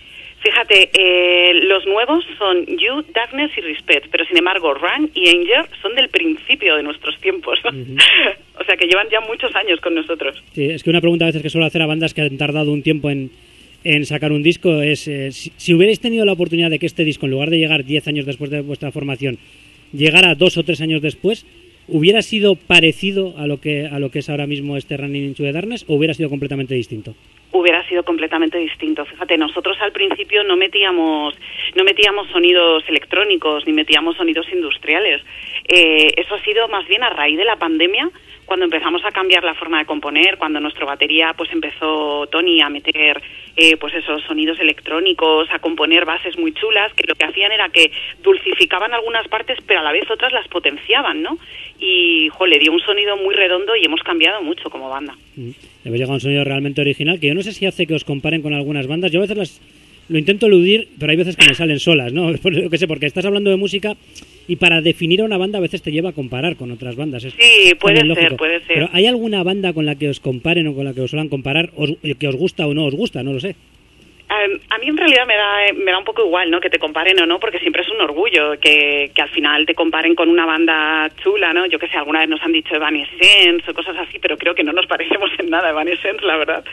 B: Fíjate, eh, los nuevos son You, Darkness y Respect, pero sin embargo Run y Anger son del principio de nuestros tiempos. Uh-huh. O sea que llevan ya muchos años con nosotros.
A: Sí, es que una pregunta a veces que suelo hacer a bandas que han tardado un tiempo en, en sacar un disco es, eh, si, si hubierais tenido la oportunidad de que este disco, en lugar de llegar diez años después de vuestra formación, llegara dos o tres años después, ¿hubiera sido parecido a lo que a lo que es ahora mismo este Running into the Darkness o hubiera sido completamente distinto?
B: Hubiera sido completamente distinto. Fíjate, nosotros al principio no metíamos no metíamos sonidos electrónicos ni metíamos sonidos industriales. Eh, eso ha sido más bien a raíz de la pandemia, cuando empezamos a cambiar la forma de componer, cuando nuestra batería pues empezó Tony a meter eh, pues esos sonidos electrónicos, a componer bases muy chulas, que lo que hacían era que dulcificaban algunas partes, pero a la vez otras las potenciaban, ¿no? Y, jo, le dio un sonido muy redondo y hemos cambiado mucho como banda.
A: Mm. Hemos llegado a un sonido realmente original, que yo no sé si hace que os comparen con algunas bandas. Yo a veces las lo intento eludir, pero hay veces que me salen solas, ¿no? Yo qué sé, porque estás hablando de música y para definir a una banda a veces te lleva a comparar con otras bandas. Es
B: sí, puede ser, puede ser.
A: Pero ¿hay alguna banda con la que os comparen o con la que os suelan comparar, os, que os gusta o no os gusta? No lo sé.
B: A mí en realidad me da me da un poco igual, ¿no? Que te comparen o no, porque siempre es un orgullo que, que al final te comparen con una banda chula, ¿no? Yo que sé, alguna vez nos han dicho Evanescence o cosas así, pero creo que no nos parecemos en nada Evanescence, la verdad.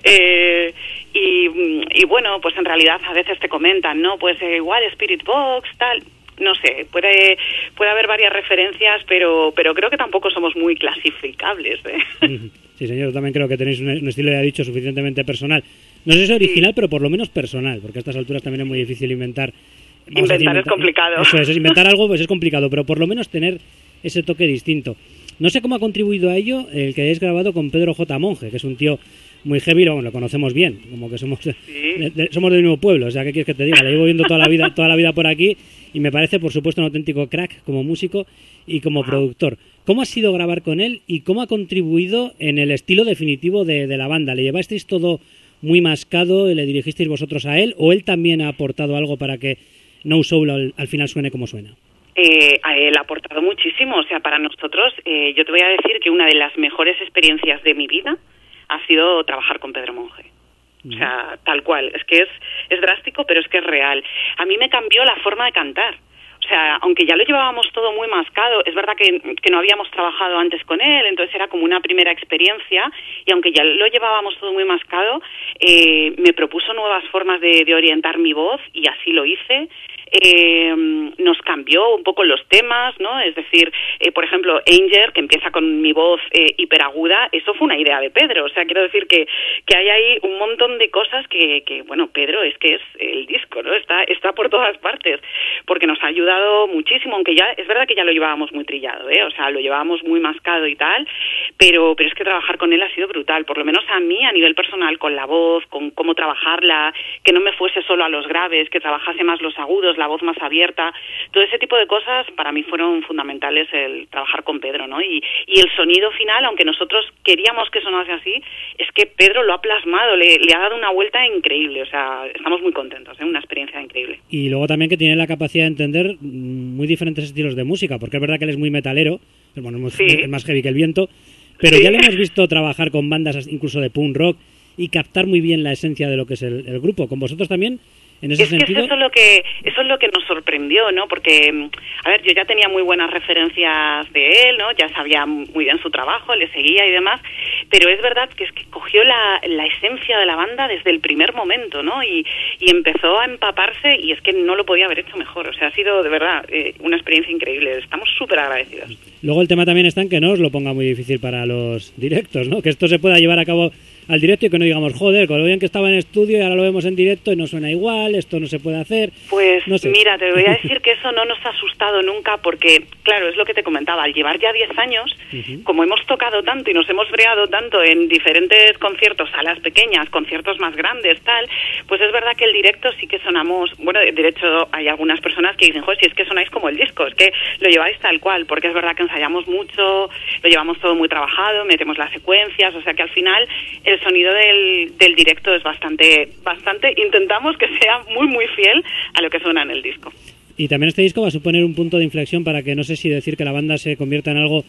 B: Eh, y, y bueno, pues en realidad a veces te comentan, ¿no? Pues eh, igual Spirit Box, tal... No sé, puede puede haber varias referencias, pero pero creo que tampoco somos muy clasificables, ¿eh?
A: Sí, señor, yo también creo que tenéis un, un estilo, ya dicho, suficientemente personal. No sé si es original, sí, pero por lo menos personal, porque a estas alturas también es muy difícil inventar.
B: Inventar, inventar es complicado.
A: Eso es, es, inventar algo pues es complicado, pero por lo menos tener ese toque distinto. No sé cómo ha contribuido a ello el que hayáis grabado con Pedro J. Monge, que es un tío muy heavy, bueno, lo conocemos bien, como que somos, ¿sí? de, de, somos del mismo pueblo, o sea, ¿qué quieres que te diga? Le llevo viendo toda la vida, toda la vida por aquí y me parece, por supuesto, un auténtico crack como músico y como wow. productor. ¿Cómo ha sido grabar con él y cómo ha contribuido en el estilo definitivo de, de la banda? ¿Le llevasteis todo muy mascado y le dirigisteis vosotros a él o él también ha aportado algo para que No Soul al, al final suene como suena?
B: Eh, a él ha aportado muchísimo, o sea, para nosotros, eh, yo te voy a decir que una de las mejores experiencias de mi vida ha sido trabajar con Pedro Monge. O sea, tal cual. Es que es, es drástico, pero es que es real. A mí me cambió la forma de cantar. O sea, aunque ya lo llevábamos todo muy mascado, es verdad que, que no habíamos trabajado antes con él, entonces era como una primera experiencia, y aunque ya lo llevábamos todo muy mascado, eh, me propuso nuevas formas de, de orientar mi voz, y así lo hice. Eh, nos cambió un poco los temas, ¿no? Es decir, eh, por ejemplo, Anger, que empieza con mi voz eh, hiperaguda, eso fue una idea de Pedro. O sea, quiero decir que, que hay ahí un montón de cosas que, que, bueno, Pedro es que es el disco, ¿no? Está, está por todas partes, porque nos ha ayudado muchísimo, aunque ya, es verdad que ya lo llevábamos muy trillado, ¿eh? O sea, lo llevábamos muy mascado y tal, pero, pero es que trabajar con él ha sido brutal, por lo menos a mí, a nivel personal, con la voz, con cómo trabajarla, que no me fuese solo a los graves, que trabajase más los agudos, la voz más abierta, todo ese tipo de cosas para mí fueron fundamentales el trabajar con Pedro, ¿no? Y, y el sonido final, aunque nosotros queríamos que sonase así, es que Pedro lo ha plasmado, le, le ha dado una vuelta increíble, o sea, estamos muy contentos, ¿eh? Una experiencia increíble.
A: Y luego también que tiene la capacidad de entender muy diferentes estilos de música, porque es verdad que él es muy metalero, bueno, es, muy, sí. es más heavy que el viento, pero sí. ya le hemos visto trabajar con bandas incluso de punk rock y captar muy bien la esencia de lo que es el, el grupo. ¿Con vosotros también? En ese
B: es que
A: sentido...
B: eso es lo que eso es lo que nos sorprendió, ¿no? Porque, a ver, yo ya tenía muy buenas referencias de él, ¿no? Ya sabía muy bien su trabajo, le seguía y demás, pero es verdad que es que cogió la, la esencia de la banda desde el primer momento, ¿no? Y, y empezó a empaparse y es que no lo podía haber hecho mejor. O sea, ha sido, de verdad, eh, una experiencia increíble. Estamos súper agradecidos.
A: Luego el tema también está en que no os lo ponga muy difícil para los directos, ¿no? Que esto se pueda llevar a cabo al directo y que no digamos, joder, con lo bien que estaba en estudio y ahora lo vemos en directo y no suena igual, esto no se puede hacer.
B: Pues
A: no sé.
B: Mira, te voy a decir que eso no nos ha asustado nunca porque, claro, es lo que te comentaba, al llevar ya diez años, uh-huh. como hemos tocado tanto y nos hemos breado tanto en diferentes conciertos, salas pequeñas, conciertos más grandes, tal, pues es verdad que el directo sí que sonamos, bueno, de hecho hay algunas personas que dicen, joder, si es que sonáis como el disco, es que lo lleváis tal cual, porque es verdad que ensayamos mucho, lo llevamos todo muy trabajado, metemos las secuencias, o sea que al final el sonido del, del directo es bastante, bastante, intentamos que sea muy, muy fiel a lo que suena en el disco.
A: Y también este disco va a suponer un punto de inflexión para que, no sé si decir que la banda se convierta en algo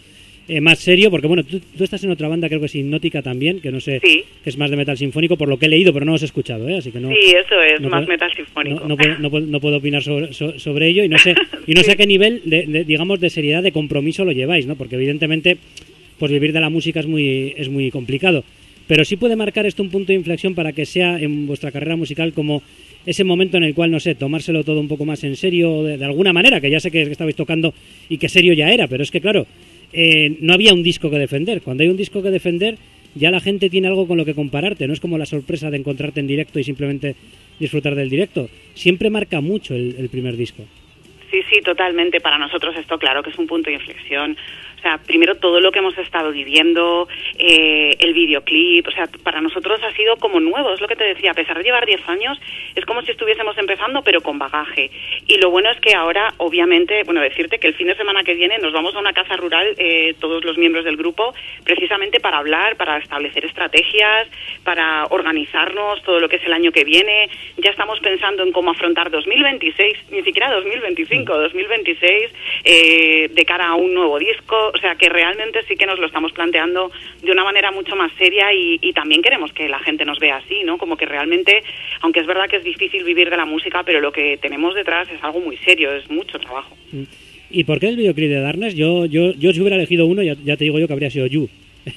A: eh, más serio, porque bueno, tú, tú estás en otra banda, creo que es Hipnótica también, que no sé,
B: sí.
A: que es más de metal sinfónico, por lo que he leído, pero no os he escuchado, ¿eh? Así que no.
B: Sí, eso es,
A: no
B: más
A: puedo,
B: metal sinfónico.
A: No, no, puedo, no, puedo, no puedo opinar sobre, sobre ello y no sé, y no sí. sé a qué nivel, de, de, digamos, de seriedad, de compromiso lo lleváis, ¿no? Porque evidentemente, pues vivir de la música es muy, es muy complicado. Pero sí puede marcar esto un punto de inflexión para que sea en vuestra carrera musical como ese momento en el cual, no sé, tomárselo todo un poco más en serio de, de alguna manera, que ya sé que estabais tocando y que serio ya era, pero es que claro, eh, no había un disco que defender. Cuando hay un disco que defender, ya la gente tiene algo con lo que compararte, no es como la sorpresa de encontrarte en directo y simplemente disfrutar del directo. Siempre marca mucho el, el primer disco.
B: Sí, sí, totalmente. Para nosotros esto, claro, que es un punto de inflexión. O sea, primero todo lo que hemos estado viviendo, eh, el videoclip, o sea, para nosotros ha sido como nuevo, es lo que te decía, a pesar de llevar diez años, es como si estuviésemos empezando, pero con bagaje. Y lo bueno es que ahora, obviamente, bueno, decirte que el fin de semana que viene nos vamos a una casa rural, eh, todos los miembros del grupo, precisamente para hablar, para establecer estrategias, para organizarnos todo lo que es el año que viene. Ya estamos pensando en cómo afrontar dos mil veintiséis, ni siquiera dos mil veinticinco, dos mil veintiséis, eh, de cara a un nuevo disco. O sea, que realmente sí que nos lo estamos planteando de una manera mucho más seria y, y también queremos que la gente nos vea así, ¿no? Como que realmente, aunque es verdad que es difícil vivir de la música, pero lo que tenemos detrás es algo muy serio, es mucho trabajo.
A: ¿Y por qué el videoclip de Darkness? Yo, yo, yo si hubiera elegido uno, ya, ya te digo yo que habría sido You.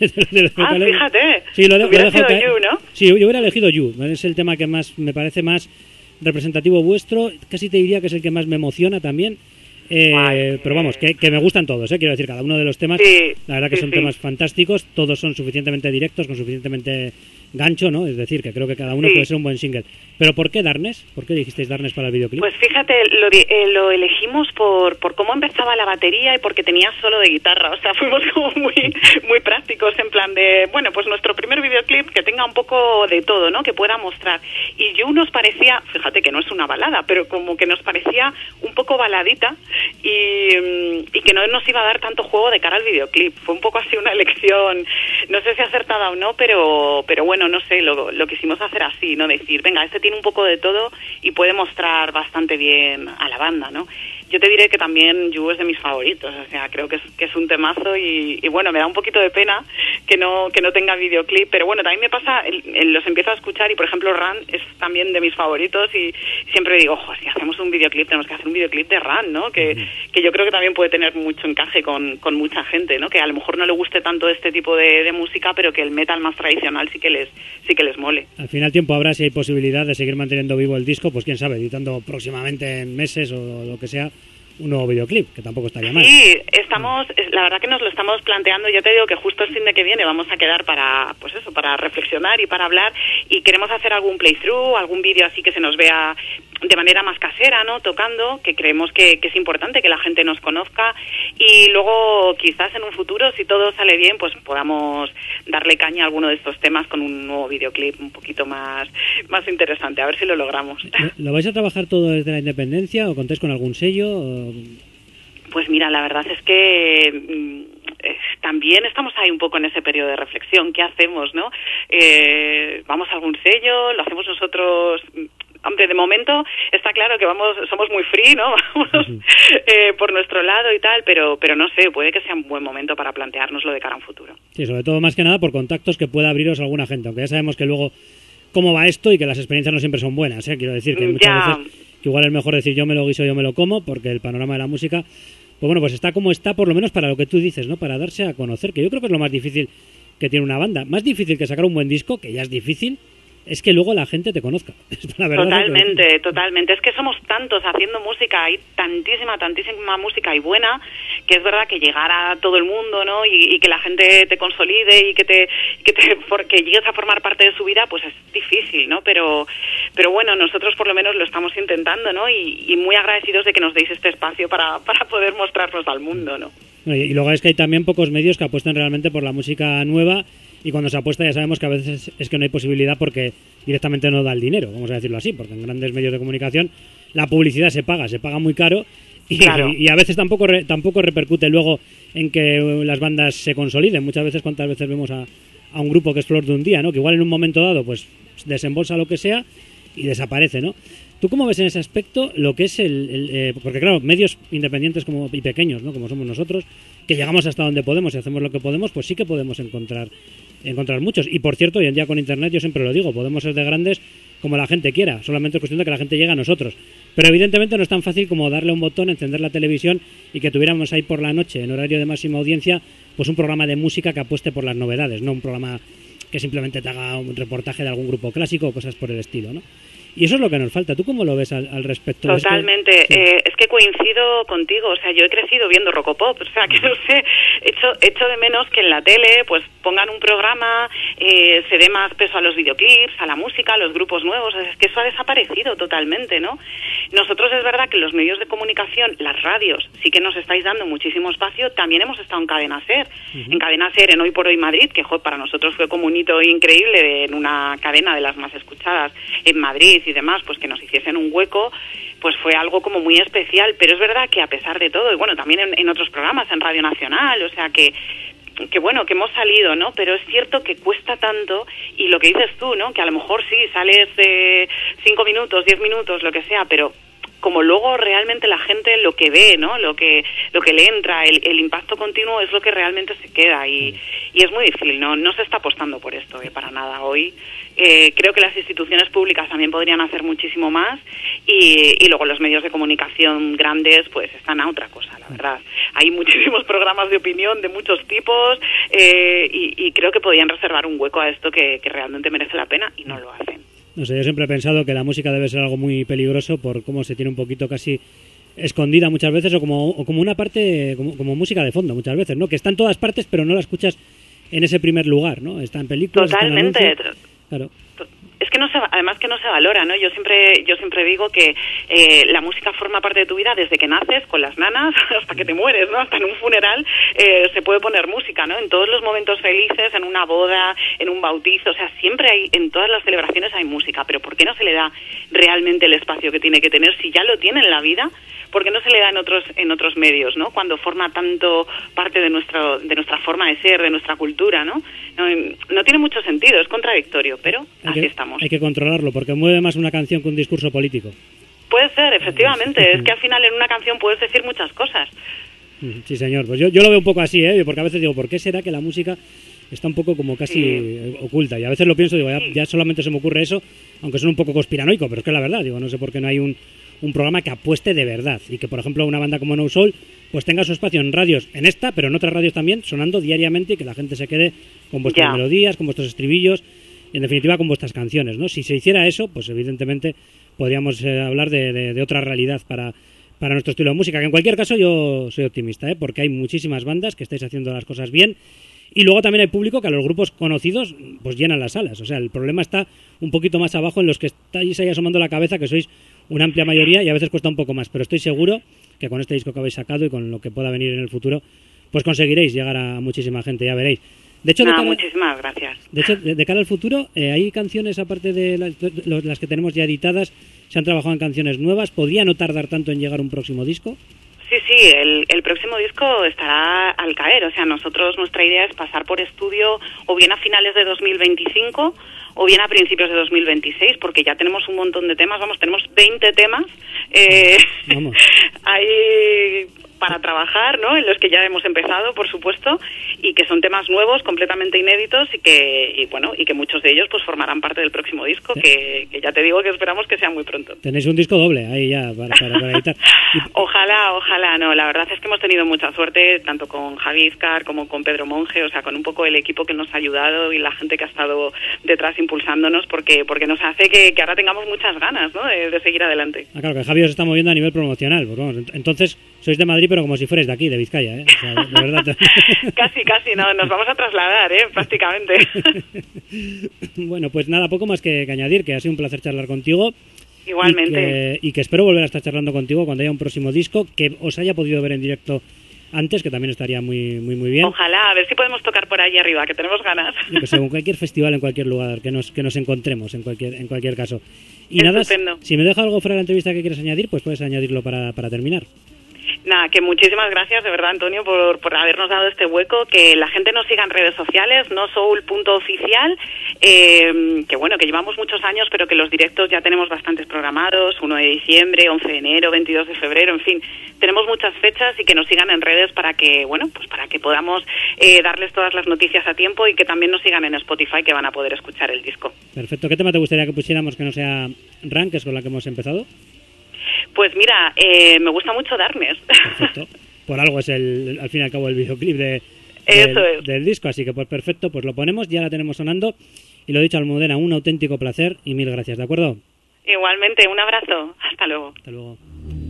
B: Ah, fíjate.
A: Sí, lo, lo
B: hubiera sido
A: que...
B: You, ¿no?
A: Sí, yo hubiera elegido You. Es el tema que más me parece más representativo vuestro. Casi te diría que es el que más me emociona también. Eh, Ay, pero vamos, que, que me gustan todos, ¿eh? Quiero decir, cada uno de los temas,
B: sí,
A: la verdad que
B: sí,
A: son
B: sí.
A: temas fantásticos, todos son suficientemente directos, con suficientemente gancho, ¿no? Es decir, que creo que cada uno
B: sí.
A: puede ser un buen single. ¿Pero por qué Darkness? ¿Por qué dijisteis Darkness para el videoclip?
B: Pues fíjate, lo, de, eh, lo elegimos por, por cómo empezaba la batería y porque tenía solo de guitarra, o sea, fuimos como muy, muy prácticos en plan de, bueno, pues nuestro primer videoclip que tenga un poco de todo, ¿no? Que pueda mostrar. Y You nos parecía, fíjate que no es una balada, pero como que nos parecía un poco baladita y, y que no nos iba a dar tanto juego de cara al videoclip. Fue un poco así una elección, no sé si acertada o no, pero, pero bueno, no sé, lo, lo quisimos hacer así, ¿no? Decir, venga, este tiene un poco de todo y puede mostrar bastante bien a la banda, ¿no? Yo te diré que también You es de mis favoritos, o sea, creo que es, que es un temazo y, y bueno, me da un poquito de pena que no que no tenga videoclip, pero bueno, también me pasa, el, el, los empiezo a escuchar y por ejemplo Run es también de mis favoritos y siempre digo, ojo, si hacemos un videoclip tenemos que hacer un videoclip de Run, ¿no? Que, uh-huh. que yo creo que también puede tener mucho encaje con, con mucha gente, ¿no? Que a lo mejor no le guste tanto este tipo de, de música, pero que el metal más tradicional sí que les sí que les mole.
A: Al final tiempo habrá, si hay posibilidad de seguir manteniendo vivo el disco, pues quién sabe, editando próximamente en meses o lo que sea un nuevo videoclip, que tampoco estaría mal.
B: Sí, estamos, la verdad que nos lo estamos planteando. Yo te digo que justo el fin de que viene vamos a quedar para, pues eso, para reflexionar y para hablar, y queremos hacer algún playthrough, algún vídeo así que se nos vea de manera más casera, ¿no? Tocando, que creemos que, que es importante que la gente nos conozca, y luego quizás en un futuro, si todo sale bien, pues podamos darle caña a alguno de estos temas con un nuevo videoclip un poquito más, más interesante, a ver si lo logramos.
A: ¿Lo vais a trabajar todo desde la independencia o contáis con algún sello? O...
B: Pues mira, la verdad es que eh, también estamos ahí un poco en ese periodo de reflexión. ¿Qué hacemos, no? Eh, ¿Vamos a algún sello? ¿Lo hacemos nosotros? Hombre, de momento está claro que vamos, somos muy free, ¿no? Vamos uh-huh. eh, por nuestro lado y tal, pero pero no sé, puede que sea un buen momento para planteárnoslo de cara a un futuro.
A: Sí, sobre todo más que nada por contactos que pueda abriros alguna gente, aunque ya sabemos que luego cómo va esto y que las experiencias no siempre son buenas, ¿eh? Quiero decir que muchas
B: ya.
A: veces que igual es mejor decir yo me lo guiso, yo me lo como, porque el panorama de la música, pues bueno, pues está como está, por lo menos para lo que tú dices, ¿no? Para darse a conocer, que yo creo que es lo más difícil que tiene una banda. Más difícil que sacar un buen disco, que ya es difícil, es que luego la gente te conozca. La verdad,
B: totalmente,
A: es
B: totalmente. Es que somos tantos haciendo música, hay tantísima, tantísima música y buena, que es verdad que llegar a todo el mundo, ¿no? Y, y que la gente te consolide y que te, que te que llegues a formar parte de su vida, pues es difícil, ¿no? Pero, pero bueno, nosotros por lo menos lo estamos intentando, ¿no? Y, y muy agradecidos de que nos deis este espacio para, para poder mostrarnos al mundo, ¿no?
A: Y luego es que hay también pocos medios que apuestan realmente por la música nueva. Y cuando se apuesta ya sabemos que a veces es que no hay posibilidad porque directamente no da el dinero, vamos a decirlo así, porque en grandes medios de comunicación la publicidad se paga, se paga muy caro y,
B: claro.
A: y a veces tampoco re, tampoco repercute luego en que las bandas se consoliden. Muchas veces, cuántas veces vemos a, a un grupo que es flor de un día, ¿no? Que igual en un momento dado pues desembolsa lo que sea y desaparece, ¿no? ¿Tú cómo ves en ese aspecto lo que es el... el eh, porque claro, medios independientes como y pequeños, ¿no? Como somos nosotros, que llegamos hasta donde podemos y hacemos lo que podemos, pues sí que podemos encontrar encontrar muchos. Y por cierto, hoy en día con Internet, yo siempre lo digo, podemos ser de grandes como la gente quiera, solamente es cuestión de que la gente llegue a nosotros. Pero evidentemente no es tan fácil como darle un botón, encender la televisión y que tuviéramos ahí por la noche, en horario de máxima audiencia, pues un programa de música que apueste por las novedades, no un programa que simplemente te haga un reportaje de algún grupo clásico o cosas por el estilo, ¿no? Y eso es lo que nos falta. ¿Tú cómo lo ves al, al respecto?
B: Totalmente.
A: Es que, sí.
B: eh, es que coincido contigo. O sea, yo he crecido viendo Rocopop. O sea, que no sé, echo, echo de menos que en la tele pues pongan un programa, eh, se dé más peso a los videoclips, a la música, a los grupos nuevos. Es que eso ha desaparecido totalmente, ¿no? Nosotros es verdad que los medios de comunicación, las radios, sí que nos estáis dando muchísimo espacio. También hemos estado en Cadena SER. Uh-huh. En Cadena SER, en Hoy por Hoy Madrid, que jo, para nosotros fue como un hito increíble de, en una cadena de las más escuchadas en Madrid y demás, pues que nos hiciesen un hueco, pues fue algo como muy especial. Pero es verdad que a pesar de todo, y bueno, también en, en otros programas, en Radio Nacional, o sea que que bueno, que hemos salido, ¿no? Pero es cierto que cuesta tanto, y lo que dices tú, ¿no? Que a lo mejor sí, sales eh, cinco minutos, diez minutos, lo que sea, pero como luego realmente la gente lo que ve, ¿no? Lo que lo que le entra, el, el impacto continuo es lo que realmente se queda y, y es muy difícil, ¿no? No se está apostando por esto, ¿eh? Para nada hoy. Eh, creo que las instituciones públicas también podrían hacer muchísimo más y, y luego los medios de comunicación grandes pues están a otra cosa, la verdad. Hay muchísimos programas de opinión de muchos tipos eh, y, y creo que podrían reservar un hueco a esto que, que realmente merece la pena y no lo hacen.
A: No sé, yo siempre he pensado que la música debe ser algo muy peligroso por cómo se tiene un poquito casi escondida muchas veces o como, o como una parte, como, como música de fondo muchas veces, ¿no? Que está en todas partes pero no la escuchas en ese primer lugar, ¿no? Está en películas,
B: totalmente.
A: Está en anuncios. Claro.
B: Es que no se, además que no se valora, ¿no? Yo siempre, yo siempre digo que eh, la música forma parte de tu vida desde que naces, con las nanas, hasta que te mueres, ¿no? Hasta en un funeral eh, se puede poner música, ¿no? En todos los momentos felices, en una boda, en un bautizo, o sea, siempre hay, en todas las celebraciones hay música, pero ¿por qué no se le da realmente el espacio que tiene que tener si ya lo tiene en la vida? ¿Por qué no se le da en otros en otros medios, ¿no? Cuando forma tanto parte de nuestro de nuestra forma de ser, de nuestra cultura, ¿no? No, no tiene mucho sentido, es contradictorio, pero
A: hay
B: así
A: que,
B: estamos.
A: Hay que controlarlo, porque mueve más una canción que un discurso político.
B: Puede ser, efectivamente. Es que al final en una canción puedes decir muchas cosas.
A: Sí, señor. Pues yo, yo lo veo un poco así, ¿eh? Porque a veces digo, ¿por qué será que la música está un poco como casi sí. oculta? Y a veces lo pienso, digo, ya, ya solamente se me ocurre eso, aunque suene un poco conspiranoico, pero es que es la verdad. Digo, no sé por qué no hay un, un programa que apueste de verdad y que, por ejemplo, una banda como No Soul pues tenga su espacio en radios, en esta, pero en otras radios también, sonando diariamente y que la gente se quede con vuestras ya. melodías, con vuestros estribillos y, en definitiva, con vuestras canciones, ¿no? Si se hiciera eso, pues evidentemente podríamos eh, hablar de, de, de otra realidad para, para nuestro estilo de música, que en cualquier caso yo soy optimista, ¿eh? Porque hay muchísimas bandas que estáis haciendo las cosas bien y luego también hay público que a los grupos conocidos pues llenan las salas. O sea, el problema está un poquito más abajo en los que estáis ahí asomando la cabeza, que sois una amplia mayoría y a veces cuesta un poco más, pero estoy seguro que con este disco que habéis sacado y con lo que pueda venir en el futuro, pues conseguiréis llegar a muchísima gente, ya veréis. De hecho,
B: no,
A: de cara,
B: muchísimas gracias.
A: De hecho, de, de cara al futuro, eh, ¿hay canciones, aparte de las, de las que tenemos ya editadas, se han trabajado en canciones nuevas? ¿Podría no tardar tanto en llegar un próximo disco?
B: Sí, sí, el, el próximo disco estará al caer. O sea, nosotros, nuestra idea es pasar por estudio o bien a finales de dos mil veinticinco o bien a principios de dos mil veintiséis, porque ya tenemos un montón de temas. Vamos, tenemos veinte temas. Eh, Vamos. Hay para trabajar, ¿no? En los que ya hemos empezado, por supuesto, y que son temas nuevos, completamente inéditos y que, y bueno, y que muchos de ellos pues formarán parte del próximo disco, sí. que, que ya te digo que esperamos que sea muy pronto.
A: Tenéis un disco doble ahí ya para, para, para editar. Y...
B: Ojalá, ojalá, no. La verdad es que hemos tenido mucha suerte, tanto con Javi Izcar como con Pedro Monge, o sea, con un poco el equipo que nos ha ayudado y la gente que ha estado detrás impulsándonos, porque porque nos hace que, que ahora tengamos muchas ganas, ¿no? De, de seguir adelante.
A: Ah, claro, que Javi os está moviendo a nivel promocional. Pues vamos, entonces sois de Madrid, pero como si fuerais de aquí, de Vizcaya, ¿eh? O sea, de verdad.
B: Casi, casi, no, nos vamos a trasladar, ¿eh? Prácticamente.
A: Bueno, pues nada, poco más que, que añadir, que ha sido un placer charlar contigo.
B: Igualmente.
A: Y que, y que espero volver a estar charlando contigo cuando haya un próximo disco, que os haya podido ver en directo antes, que también estaría muy muy muy bien.
B: Ojalá, a ver si podemos tocar por ahí arriba, que tenemos ganas.
A: Yo que sé, en cualquier festival, en cualquier lugar, que nos que nos encontremos, en cualquier en cualquier caso. Y
B: Estupendo.
A: nada, si me deja algo fuera de la entrevista que quieres añadir, pues puedes añadirlo para, para terminar.
B: Nada, que muchísimas gracias, de verdad, Antonio, por, por habernos dado este hueco. Que la gente nos siga en redes sociales, no soul punto oficial, eh, que bueno, que llevamos muchos años, pero que los directos ya tenemos bastantes programados, uno de diciembre, once de enero, veintidós de febrero, en fin, tenemos muchas fechas y que nos sigan en redes para que, bueno, pues para que podamos eh, darles todas las noticias a tiempo y que también nos sigan en Spotify, que van a poder escuchar el disco.
A: Perfecto. ¿Qué tema te gustaría que pusiéramos que no sea Rank, que es con la que hemos empezado?
B: Pues mira, eh, me gusta mucho Darkness.
A: Perfecto. Por algo es el, al fin y al cabo el videoclip de,
B: Eso
A: del,
B: es.
A: del disco, así que pues perfecto, pues lo ponemos, ya la tenemos sonando. Y lo dicho, Almudena, un auténtico placer y mil gracias, ¿de acuerdo?
B: Igualmente, un abrazo. Hasta luego.
A: Hasta luego.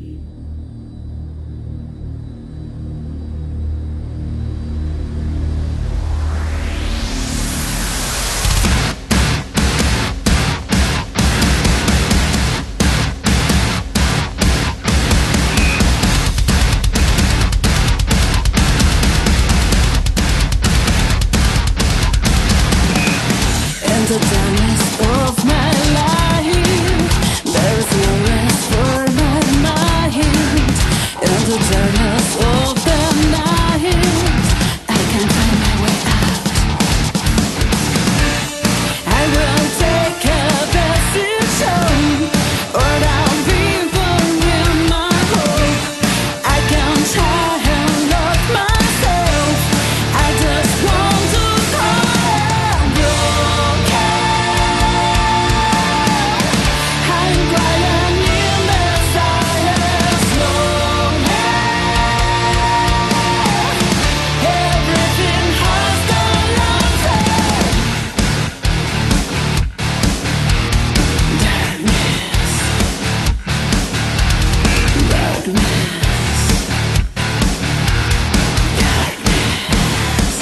C: The darkness of my life, there is no rest for my mind. In the darkness of the night, I can't find my way out. I will take a decision, or I'll be burning my hope. I can't hide and love myself. I just want to call broken. I'm crying in the silence, lonely. Everything has gone wrong. Darkness, darkness, darkness.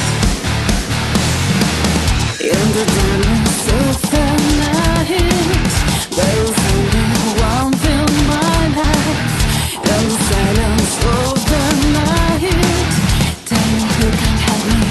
C: In the darkness of the night, there is only one thing in my life. In the silence of the night, tell me who can help me.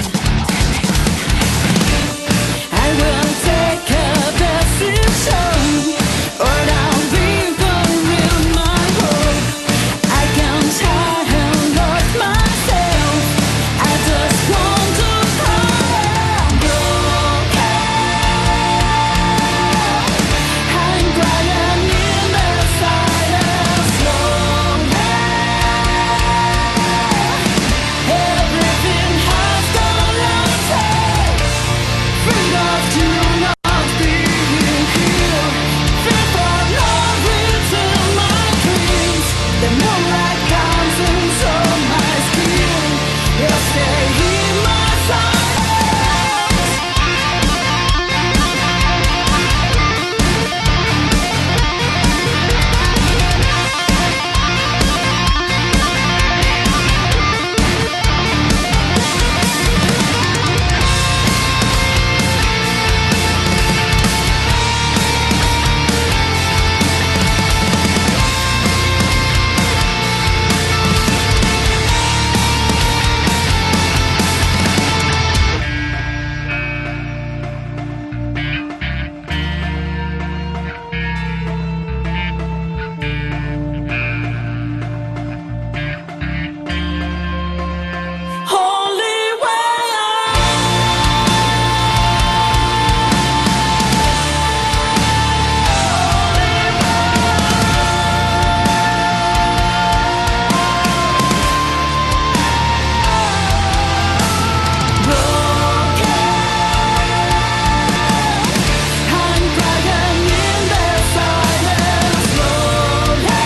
C: I will take a decision, or I'll be burning my hope. I can't hide and love myself. I just want to call broken. I'm crying in the silence, lonely. Everything has gone wrong. Freedom to not be here. Fear for no reason, my dreams. The moonlight comes into my skin. You stay in my silence. Holy way I'm crying in the silence, lonely.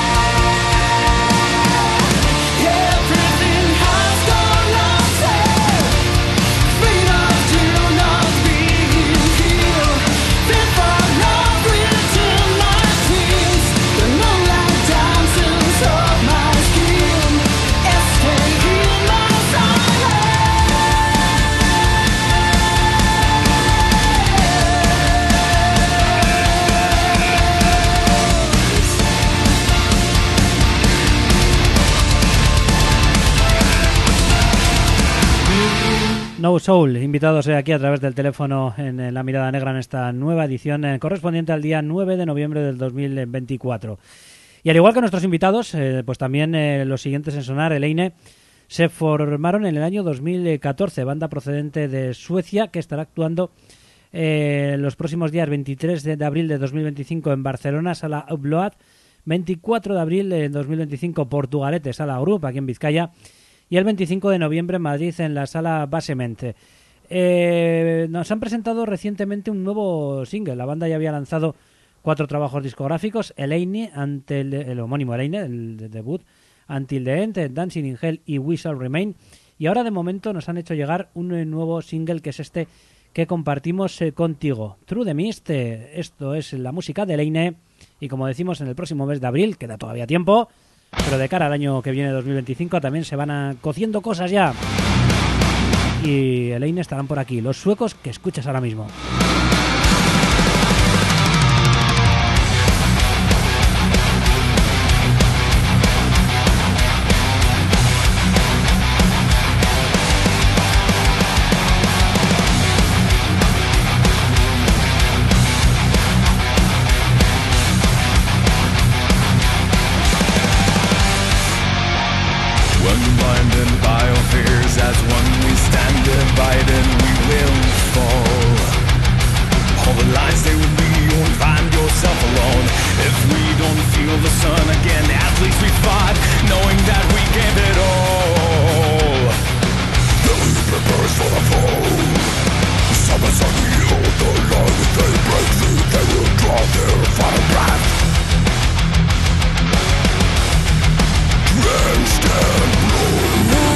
C: Everything has gone wrong. Freedom to not be here. Fear for no reason, my dreams. The moonlight dances on my skin. Escape in my silence.
A: No Soul, invitados hoy aquí a través del teléfono en, en La Mirada Negra en esta nueva edición eh, correspondiente al día nueve de noviembre del dos mil veinticuatro. Y al igual que nuestros invitados, eh, pues también eh, los siguientes en sonar, Elaine, se formaron en el año dos mil catorce, banda procedente de Suecia que estará actuando eh, los próximos días veintitrés de abril de dos mil veinticinco en Barcelona, Sala Upload, veinticuatro de abril de dos mil veinticinco Portugalete, Sala Group, aquí en Vizcaya, y el veinticinco de noviembre en Madrid en la Sala Basement. Eh, nos han presentado recientemente un nuevo single. La banda ya había lanzado cuatro trabajos discográficos: Elaine, ante el, el homónimo Elaine, el de debut, Until the End, Dancing in Hell y We Shall Remain. Y ahora de momento nos han hecho llegar un nuevo single, que es este que compartimos eh, contigo, Through the Mist. Eh, esto es la música de Elaine, y como decimos, en el próximo mes de abril, queda todavía tiempo, pero de cara al año que viene, dos mil veinticinco, también se van a cociendo cosas ya. Y Elaine estarán por aquí, los suecos que escuchas ahora mismo.
D: As one we stand divided, we will fall. All the lies they would be, you won't find yourself alone. If we don't feel the sun again, at least we fought, knowing that we gave it all. The lead prepares for the fall. Some is on the hill, the line that they break through, they will draw their final breath. Drenched and blue.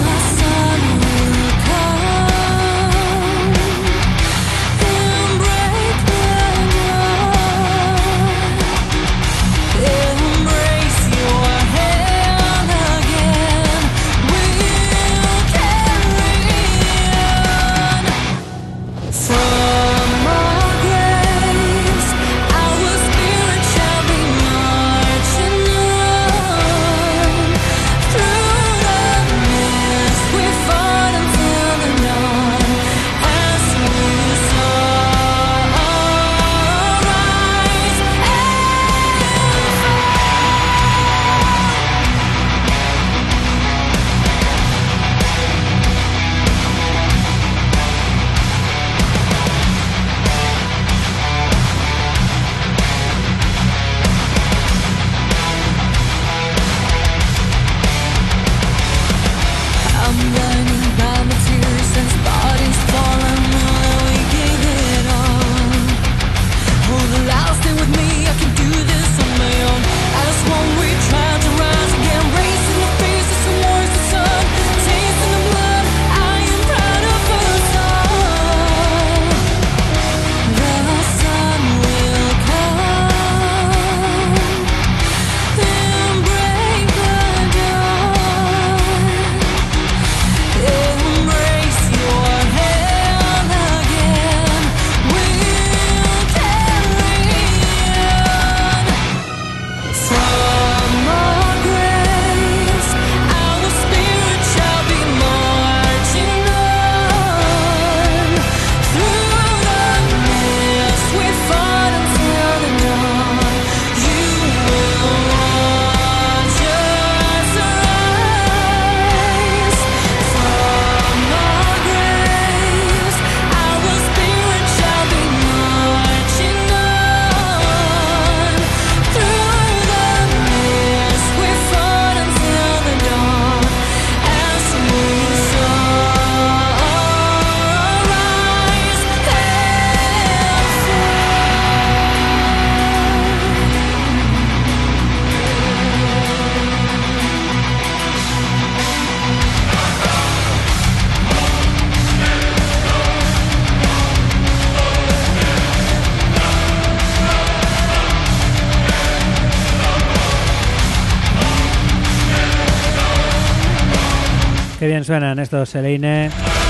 A: Qué bien suenan estos Elaine,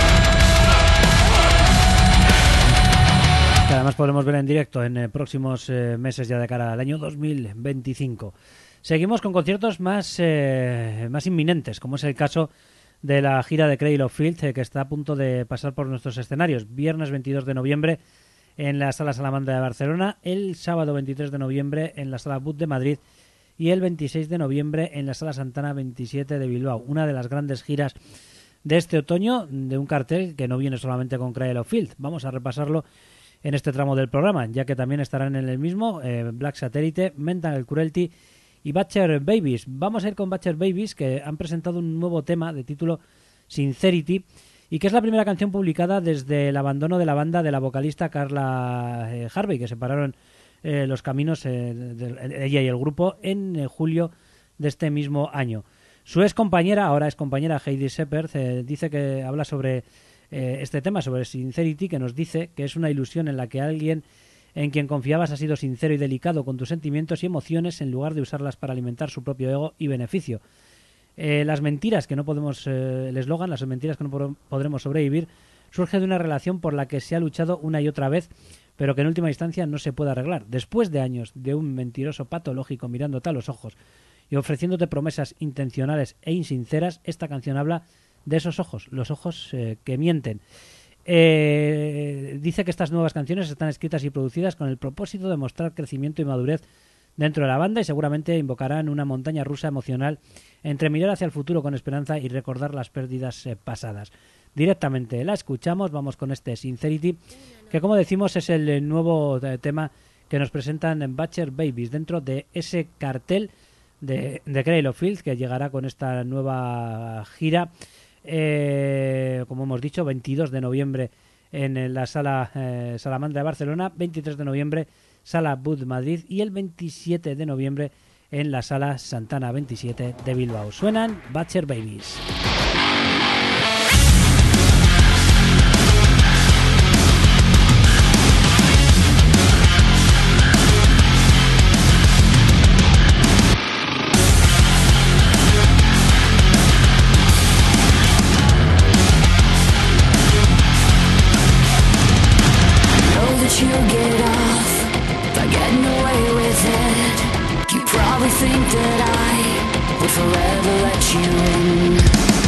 A: que además podremos ver en directo en eh, próximos eh, meses, ya de cara al año dos mil veinticinco. Seguimos con conciertos más, eh, más inminentes, como es el caso de la gira de Cradle of Filth, eh, que está a punto de pasar por nuestros escenarios. Viernes veintidós de noviembre en la Sala Salamandra de Barcelona, el sábado veintitrés de noviembre en la Sala Bud de Madrid y el veintiséis de noviembre en la Sala Santana veintisiete de Bilbao. Una de las grandes giras de este otoño, de un cartel que no viene solamente con Cradle of Filth. Vamos a repasarlo en este tramo del programa, ya que también estarán en el mismo eh, Black Satellite, Mental Cruelty y Butcher Babies. Vamos a ir con Butcher Babies, que han presentado un nuevo tema de título Sincerity, y que es la primera canción publicada desde el abandono de la banda de la vocalista Carla eh, Harvey, que separaron eh, los caminos eh, de ella y el grupo en eh, julio de este mismo año. Su ex compañera, ahora es compañera Heidi Shepard, eh, dice que habla sobre eh, este tema, sobre Sincerity, que nos dice que es una ilusión en la que alguien en quien confiabas ha sido sincero y delicado con tus sentimientos y emociones en lugar de usarlas para alimentar su propio ego y beneficio. Eh, las mentiras que no podemos, eh, el eslogan, las mentiras que no por- podremos sobrevivir, surge de una relación por la que se ha luchado una y otra vez, pero que en última instancia no se puede arreglar. Después de años de un mentiroso patológico mirándote a los ojos y ofreciéndote promesas intencionales e insinceras, esta canción habla de esos ojos, los ojos eh, que mienten. Eh, dice que estas nuevas canciones están escritas y producidas con el propósito de mostrar crecimiento y madurez dentro de la banda, y seguramente invocarán una montaña rusa emocional entre mirar hacia el futuro con esperanza y recordar las pérdidas eh, pasadas. Directamente la escuchamos, vamos con este Sincerity, que como decimos es el eh, nuevo eh, tema que nos presentan en Butcher Babies dentro de ese cartel de, de Cradle of Filth, que llegará con esta nueva gira, eh, como hemos dicho, veintidós de noviembre en la Sala eh, Salamandra de Barcelona, veintitrés de noviembre Sala Bud Madrid y el veintisiete de noviembre en la Sala Santana veintisiete de Bilbao. Suenan Butcher Babies.
E: You'll get off by getting away with it. You probably think that I would forever let you in.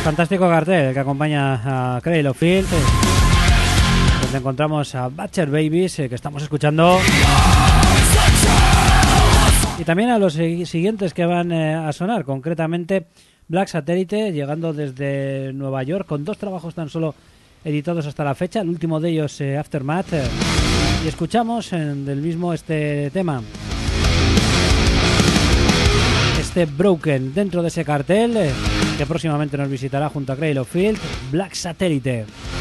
A: Fantástico cartel que acompaña a Cradle of Filth, donde encontramos a Butcher Babies, eh, que estamos escuchando, y también a los siguientes que van eh, a sonar, concretamente Black Satellite, llegando desde Nueva York con dos trabajos tan solo editados hasta la fecha, el último de ellos eh, Aftermath, eh, y escuchamos eh, del mismo este tema, este Broken, dentro de ese cartel eh, que próximamente nos visitará junto a Cradle of Filth, Black Satellite.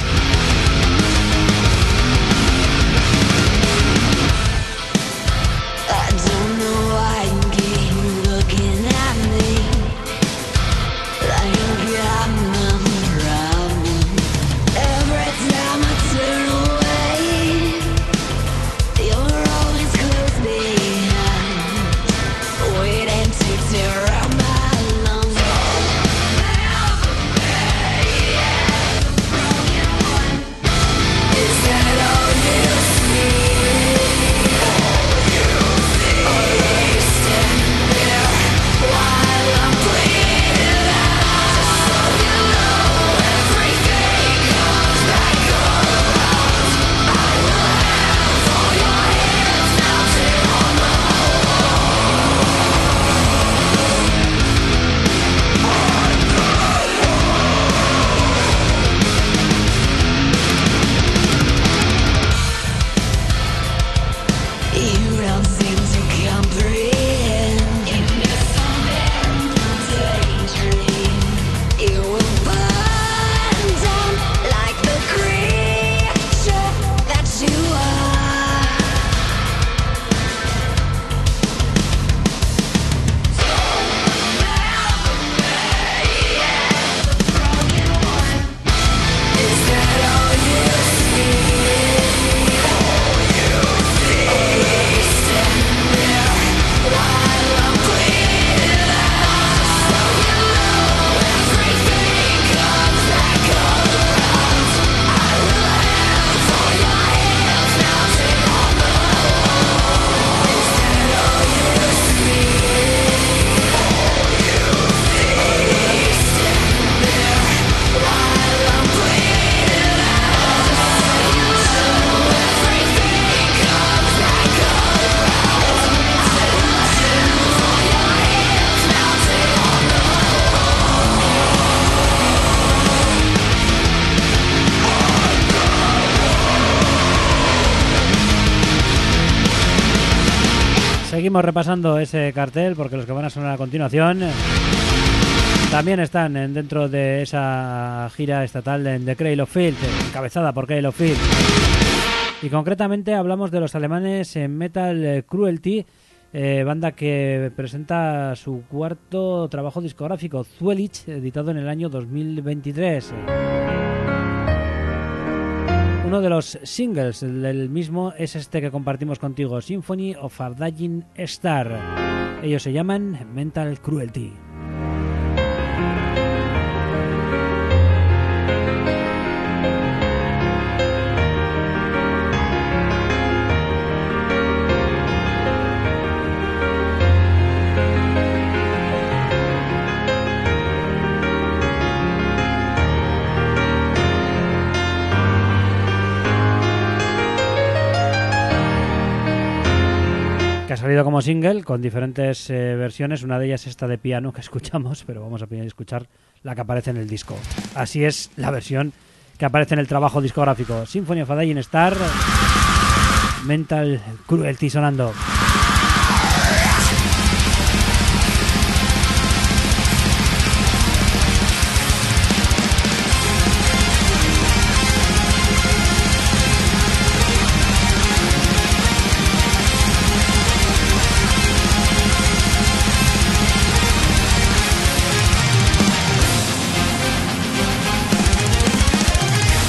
A: Seguimos repasando ese cartel porque los que van a sonar a continuación también están dentro de esa gira estatal de, de Cradle of Filth, encabezada por Cradle of Filth. Y concretamente hablamos de los alemanes en Metal Cruelty, eh, banda que presenta su cuarto trabajo discográfico, Zuelich, editado en el año dos mil veintitrés. Uno de los singles del mismo es este que compartimos contigo, Symphony of a Dying Star. Ellos se llaman Mental Cruelty. Que ha salido como single con diferentes eh, versiones. Una de ellas es esta de piano que escuchamos, pero vamos a escuchar la que aparece en el disco. Así es la versión que aparece en el trabajo discográfico, Symphony of a Dying Star, Mental Cruelty sonando.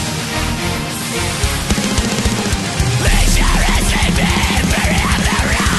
C: Nature is sleeping, very underground.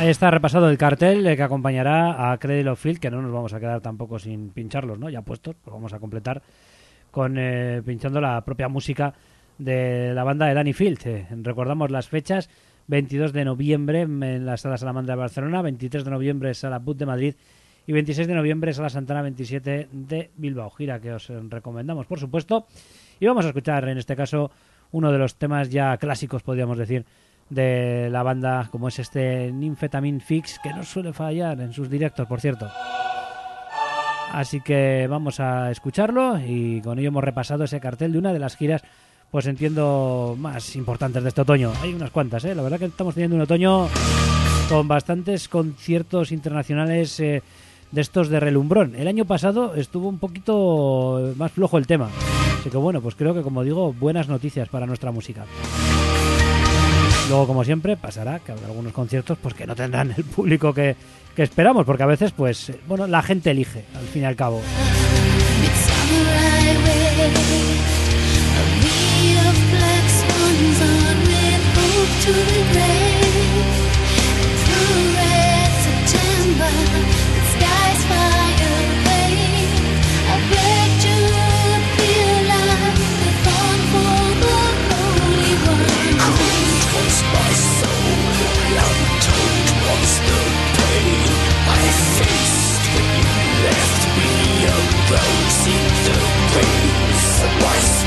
A: Ahí está repasado el cartel eh, que acompañará a Cradle of Filth, que no nos vamos a quedar tampoco sin pincharlos, ¿no? Ya puestos, pues vamos a completar con eh, pinchando la propia música de la banda de Danny Field. Eh, recordamos las fechas: veintidós de noviembre en la Sala Salamandra de Barcelona, veintitrés de noviembre Sala Put de Madrid y veintiséis de noviembre Sala Santana veintisiete de Bilbao. Gira que os recomendamos, por supuesto. Y vamos a escuchar en este caso uno de los temas ya clásicos, podríamos decir, de la banda, como es este Nymphetamine Fix, que no suele fallar en sus directos, por cierto. Así que vamos a escucharlo y con ello hemos repasado ese cartel de una de las giras, pues entiendo, más importantes de este otoño. Hay unas cuantas, ¿eh? La verdad que estamos teniendo un otoño con bastantes conciertos internacionales eh, de estos de relumbrón. El año pasado estuvo un poquito más flojo el tema. Así que bueno, pues creo que, como digo, buenas noticias para nuestra música. Luego, como siempre, pasará que habrá algunos conciertos pues que no tendrán el público que, que esperamos, porque a veces, pues, bueno, la gente elige, al fin y al cabo.
C: Left me a rose in the rain. So I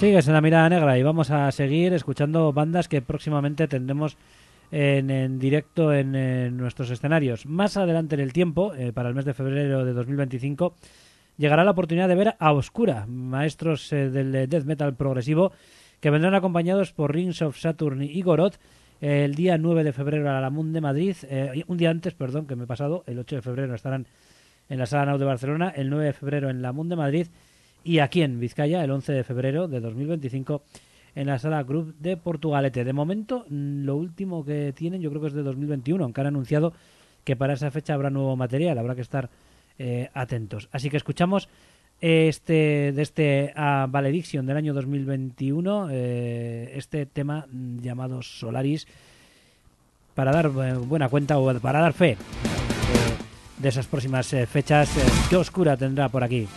A: Sigues en La Mirada Negra y vamos a seguir escuchando bandas que próximamente tendremos en, en directo en, en nuestros escenarios. Más adelante en el tiempo, eh, para el mes de febrero de dos mil veinticinco, llegará la oportunidad de ver a Obscura, maestros eh, del death metal progresivo, que vendrán acompañados por Rings of Saturn y Goroth eh, el día nueve de febrero a la Mun de Madrid, eh, un día antes, perdón, que me he pasado, el ocho de febrero estarán en la Sala Nau de Barcelona, el nueve de febrero en la Mun de Madrid, y aquí en Vizcaya, el once de febrero de dos mil veinticinco, en la Sala Group de Portugalete. De momento, lo último que tienen yo creo que es de dos mil veintiuno, aunque han anunciado que para esa fecha habrá nuevo material, habrá que estar eh, atentos. Así que escuchamos este de este uh, Valediction del año dos mil veintiuno, eh, este tema llamado Solaris, para dar eh, buena cuenta o para dar fe eh, de esas próximas eh, fechas eh, que Obscura tendrá por aquí.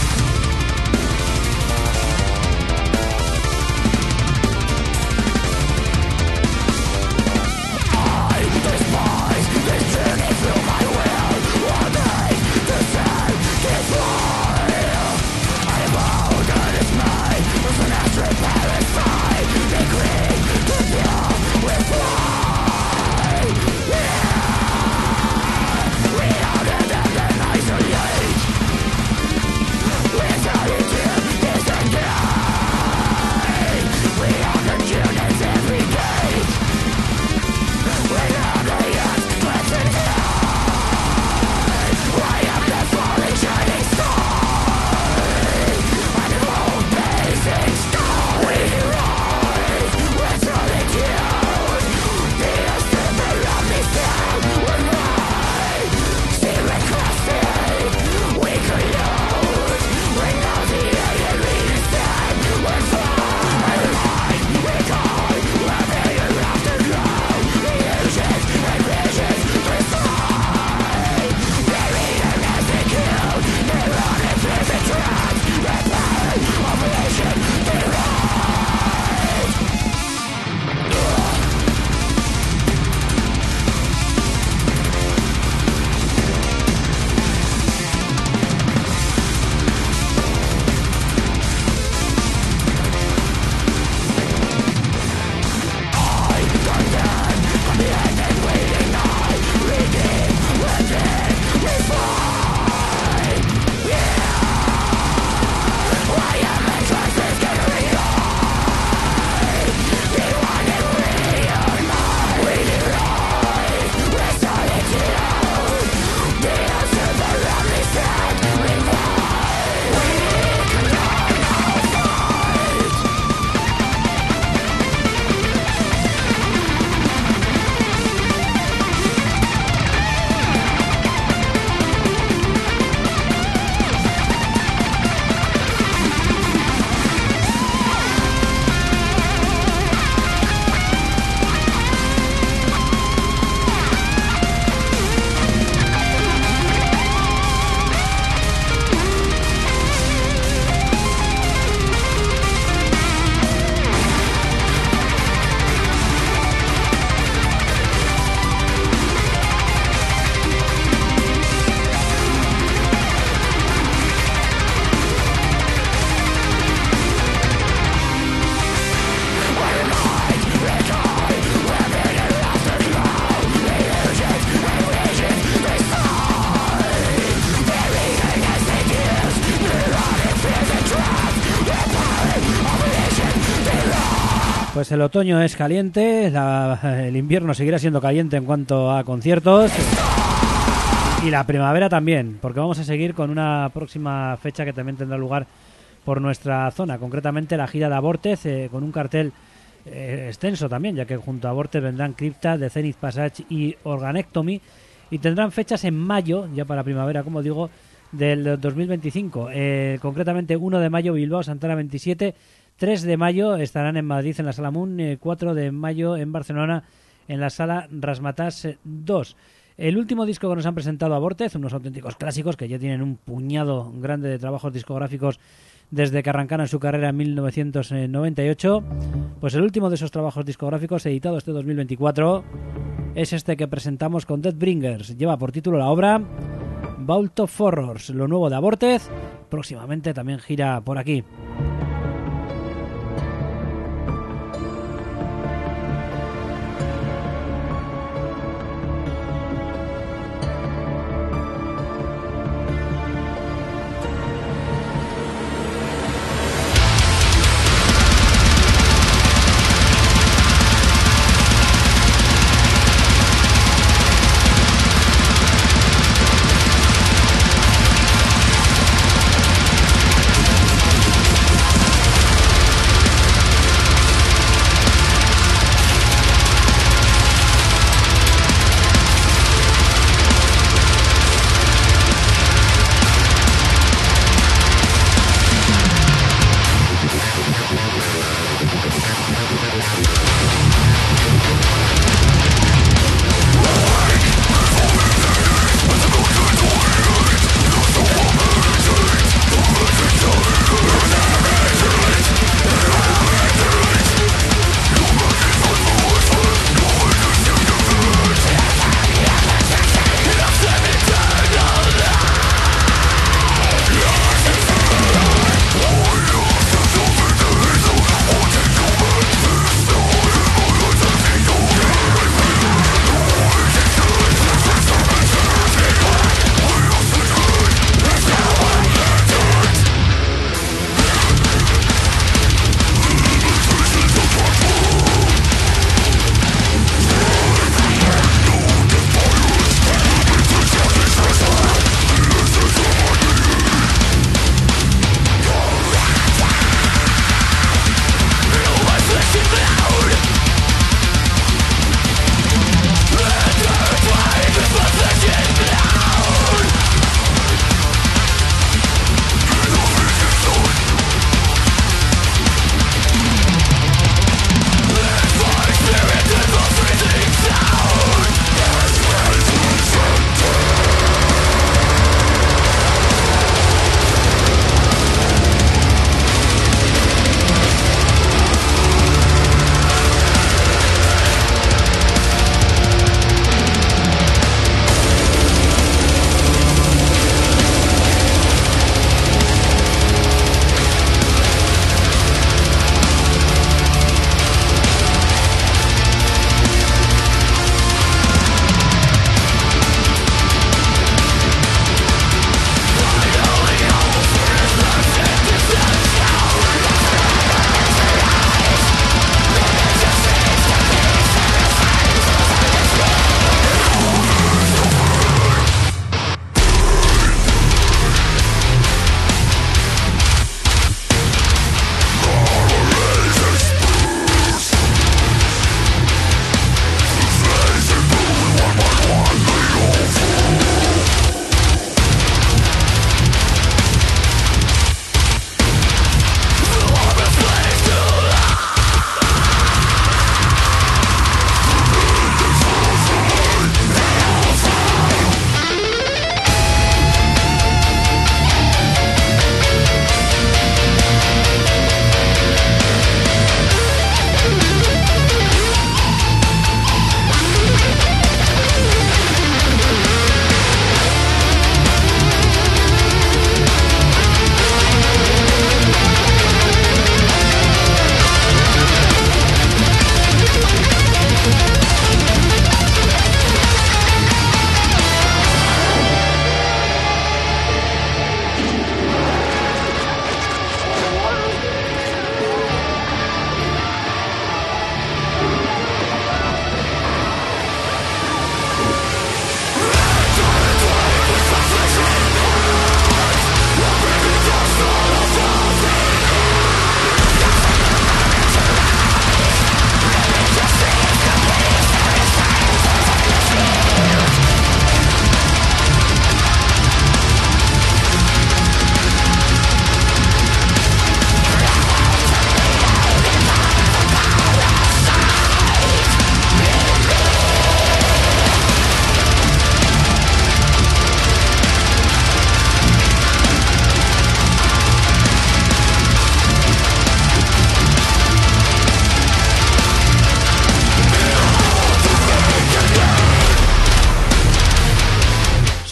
A: Pues el otoño es caliente, la, el invierno seguirá siendo caliente en cuanto a conciertos y la primavera también, porque vamos a seguir con una próxima fecha que también tendrá lugar por nuestra zona, concretamente la gira de Abortez, eh, con un cartel eh, extenso también, ya que junto a Abortez vendrán Crypta, The Zenith Passage y Organectomy, y tendrán fechas en mayo, ya para primavera, como digo, del dos mil veinticinco, eh, concretamente uno de mayo Bilbao, Santana veintisiete, tres de mayo estarán en Madrid en la Sala Mun, eh, cuatro de mayo en Barcelona en la Sala Rasmatas dos. El último disco que nos han presentado Abortez, unos auténticos clásicos que ya tienen un puñado grande de trabajos discográficos desde que arrancaron su carrera en mil novecientos noventa y ocho, pues el último de esos trabajos discográficos editado este dos mil veinticuatro es este que presentamos con Deathbringers. Lleva por título la obra Vault of Horrors, lo nuevo de Abortez, próximamente también gira por aquí.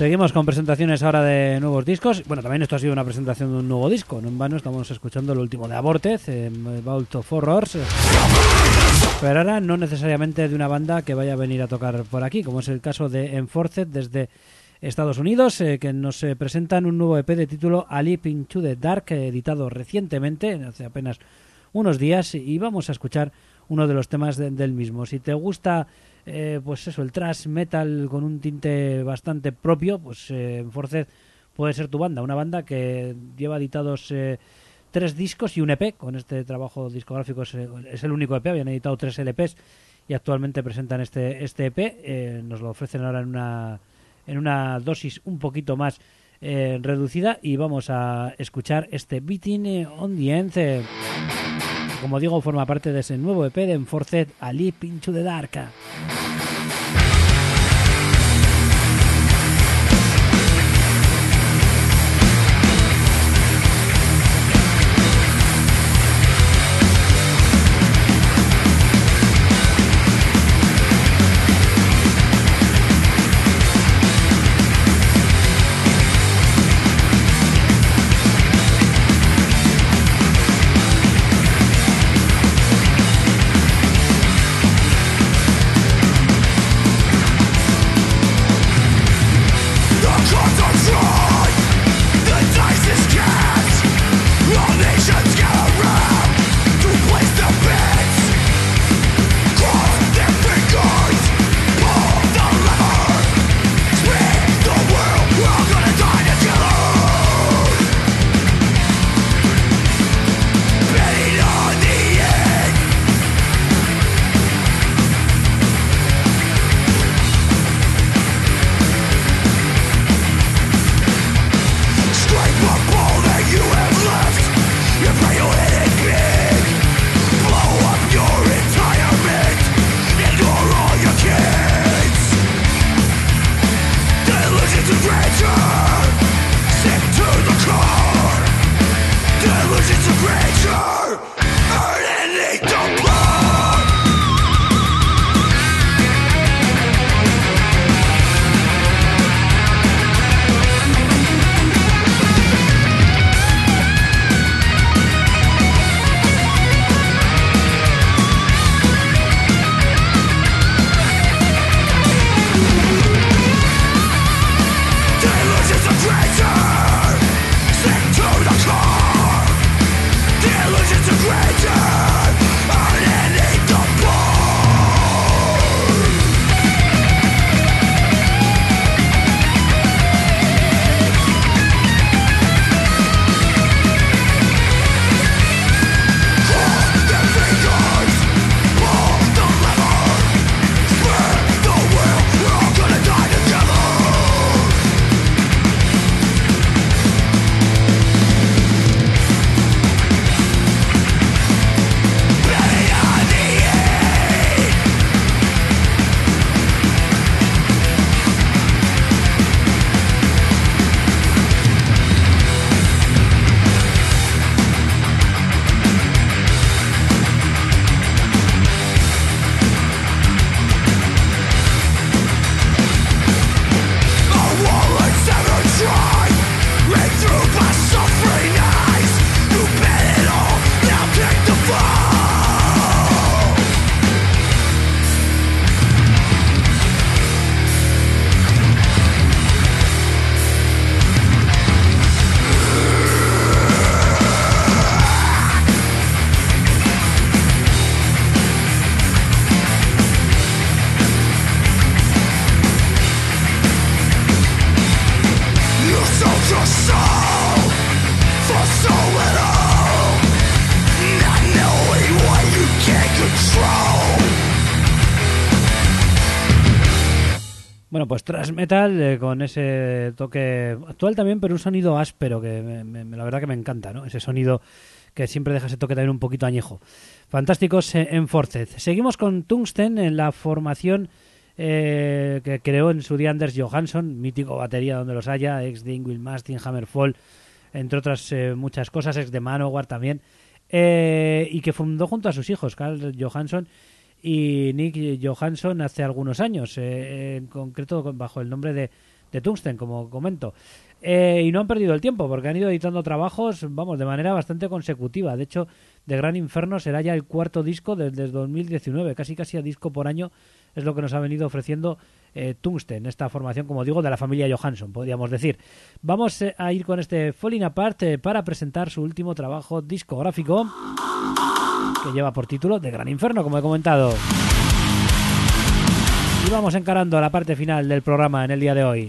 A: Seguimos con presentaciones ahora de nuevos discos. Bueno, también esto ha sido una presentación de un nuevo disco. No en vano estamos escuchando el último de Aborted, eh, Vault of Horrors. Pero ahora no necesariamente de una banda que vaya a venir a tocar por aquí, como es el caso de Enforced desde Estados Unidos, eh, que nos eh, presentan un nuevo E P de título A Leap Into the Dark, eh, editado recientemente, hace apenas unos días, y vamos a escuchar uno de los temas de, del mismo. Si te gusta, eh, pues eso, el thrash metal con un tinte bastante propio, pues eh, Enforced puede ser tu banda, una banda que lleva editados eh, tres discos y un E P. Con este trabajo discográfico es, es el único E P, habían editado tres L Ps y actualmente presentan este, este E P. Eh, nos lo ofrecen ahora en una en una dosis un poquito más eh, reducida, y vamos a escuchar este Beating on the End, eh, que, como digo, forma parte de ese nuevo E P de Enforced, A Leap Into the Dark. Bueno, pues thrash metal eh, con ese toque actual también, pero un sonido áspero que me, me, la verdad que me encanta, ¿no? Ese sonido que siempre deja ese toque también un poquito añejo. Fantásticos eh, Enforced. Seguimos con Tungsten en la formación eh, que creó en su día Anders Johansson, mítico batería donde los haya, ex de Ingrid Mastin, Hammerfall, entre otras eh, muchas cosas, ex de Manowar también, eh, y que fundó junto a sus hijos, Carl Johansson y Nick Johansson, hace algunos años, eh, en concreto bajo el nombre de, de Tungsten, como comento. Eh, y no han perdido el tiempo, porque han ido editando trabajos, vamos, de manera bastante consecutiva. De hecho, De Gran Inferno será ya el cuarto disco desde dos mil diecinueve, casi casi a disco por año es lo que nos ha venido ofreciendo eh, Tungsten, esta formación, como digo, de la familia Johansson, podríamos decir. Vamos eh, a ir con este Falling Apart eh, para presentar su último trabajo discográfico, que lleva por título De Gran Inferno, como he comentado. Y vamos encarando la parte final del programa en el día de hoy.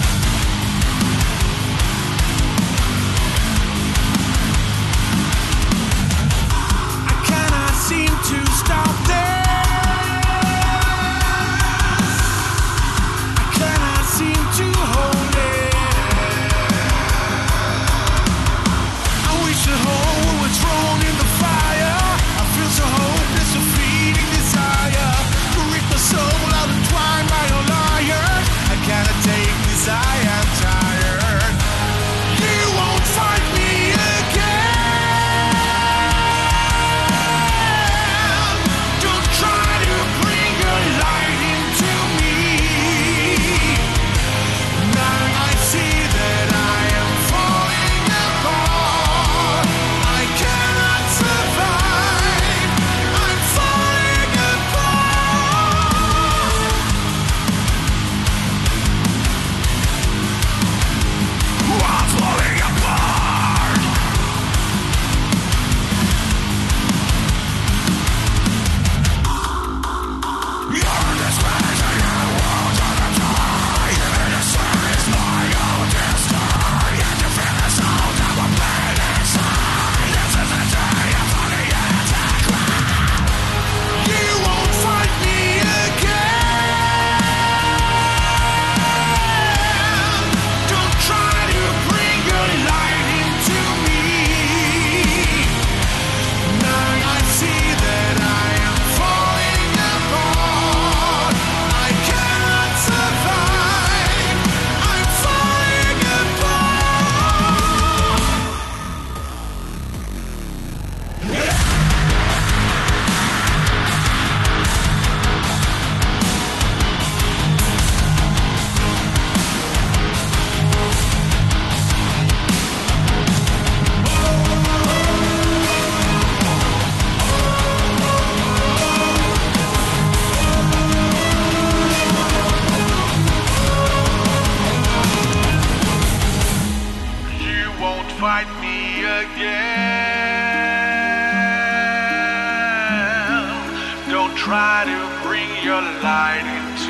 F: try to bring your light into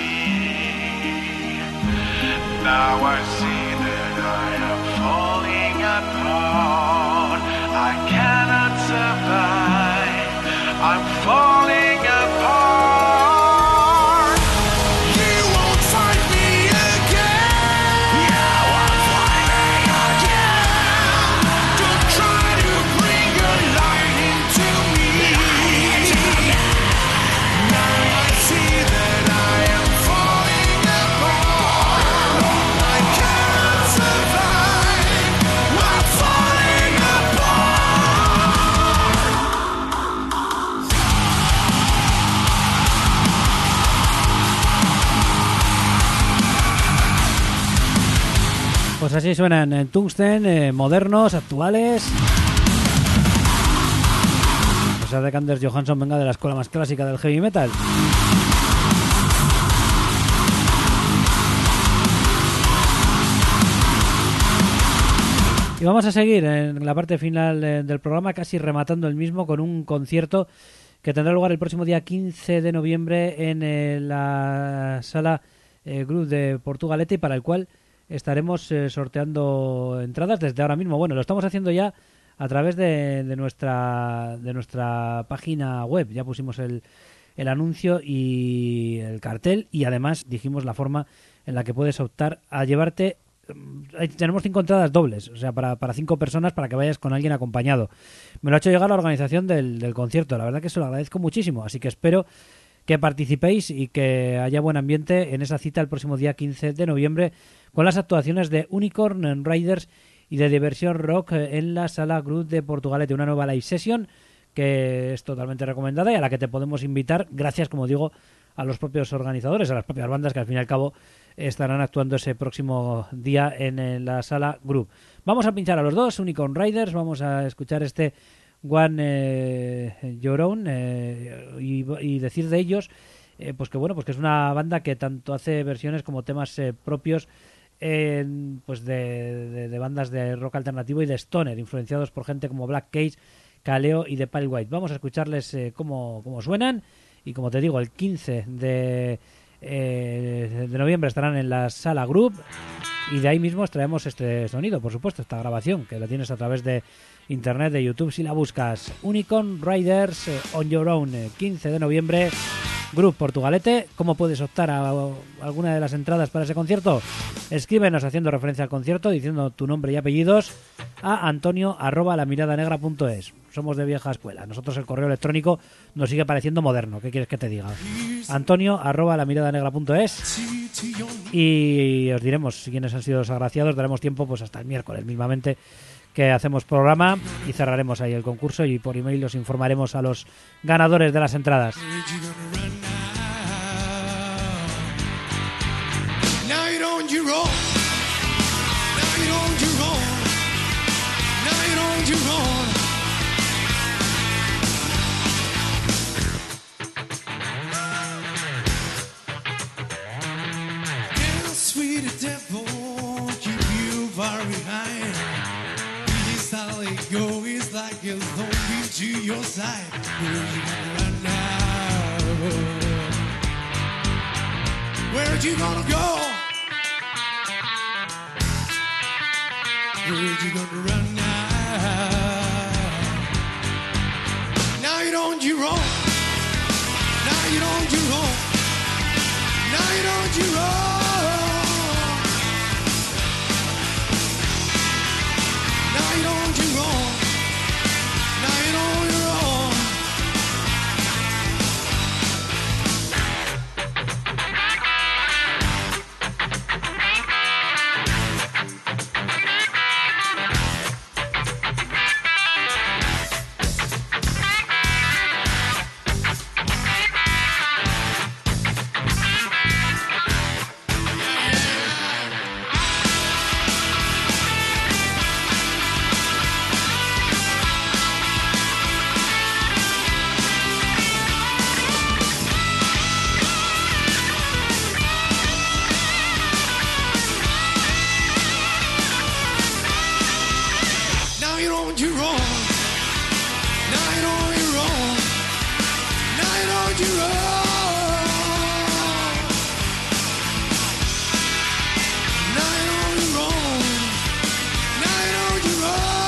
F: me. Now I see that I am falling apart. I cannot survive. I'm falling apart. You won't find me again. You won't find me again. Don't try to bring your light into me. Now I see that I am falling apart. I cannot survive. I'm falling
A: Pues así suenan en Tungsten, eh, modernos, actuales. A pesar de que Anders Johansson venga de la escuela más clásica del heavy metal. Y vamos a seguir en la parte final eh, del programa, casi rematando el mismo con un concierto que tendrá lugar el próximo día quince de noviembre en eh, la sala eh, Groove de Portugalete, y para el cual estaremos eh, sorteando entradas desde ahora mismo. Bueno, lo estamos haciendo ya a través de, de nuestra de nuestra página web. Ya pusimos el, el anuncio y el cartel, y además dijimos la forma en la que puedes optar a llevarte. eh, Tenemos cinco entradas dobles, o sea, para, para cinco personas, para que vayas con alguien acompañado. Me lo ha hecho llegar la organización del, del concierto. La verdad que se lo agradezco muchísimo, así que espero que participéis y que haya buen ambiente en esa cita el próximo día quince de noviembre, con las actuaciones de Unicorn Riders y de Diversión Rock en la Sala Groove de Portugalete, una nueva live session que es totalmente recomendada y a la que te podemos invitar gracias, como digo, a los propios organizadores, a las propias bandas que al fin y al cabo estarán actuando ese próximo día en, en la sala Group. Vamos a pinchar a los dos, Unicorn Riders, vamos a escuchar este One eh, Your Own eh, y, y decir de ellos eh, pues que bueno, pues que es una banda que tanto hace versiones como temas eh, propios eh, pues de, de, de bandas de rock alternativo y de stoner, influenciados por gente como Black Cage, Kaleo y The Pale White. Vamos a escucharles eh, cómo, cómo suenan y como te digo, el quince de, eh, de noviembre estarán en la sala Group y de ahí mismo extraemos este sonido, por supuesto, esta grabación que la tienes a través de internet, de YouTube, si la buscas. Unicorn Riders eh, On Your Own, eh, quince de noviembre, Group Portugalete. ¿Cómo puedes optar a, a alguna de las entradas para ese concierto? Escríbenos haciendo referencia al concierto, diciendo tu nombre y apellidos a antonio arroba lamiradanegra punto es. Somos de vieja escuela. Nosotros el correo electrónico nos sigue pareciendo moderno. ¿Qué quieres que te diga? antonio arroba lamiradanegra punto es. Y os diremos quiénes han sido los agraciados. Daremos tiempo pues hasta el miércoles mismamente que hacemos programa y cerraremos ahí el concurso y por email os informaremos a los ganadores de las entradas.
F: Now you're on your own. Now you're on your own. Now you're on your own. Dance, sweet devil, keep you far behind. Please how it go is like it's zombie to your side. Where you gonna run now? Where you gonna go? Where you gonna run now? Now you're on your own. Now you're on your own. Now you're on your own. Now you're on your own. Now you're on your own. Now you're on your own. Now you're on your own. Now you're on your own. Now you're on your own. Now you're on your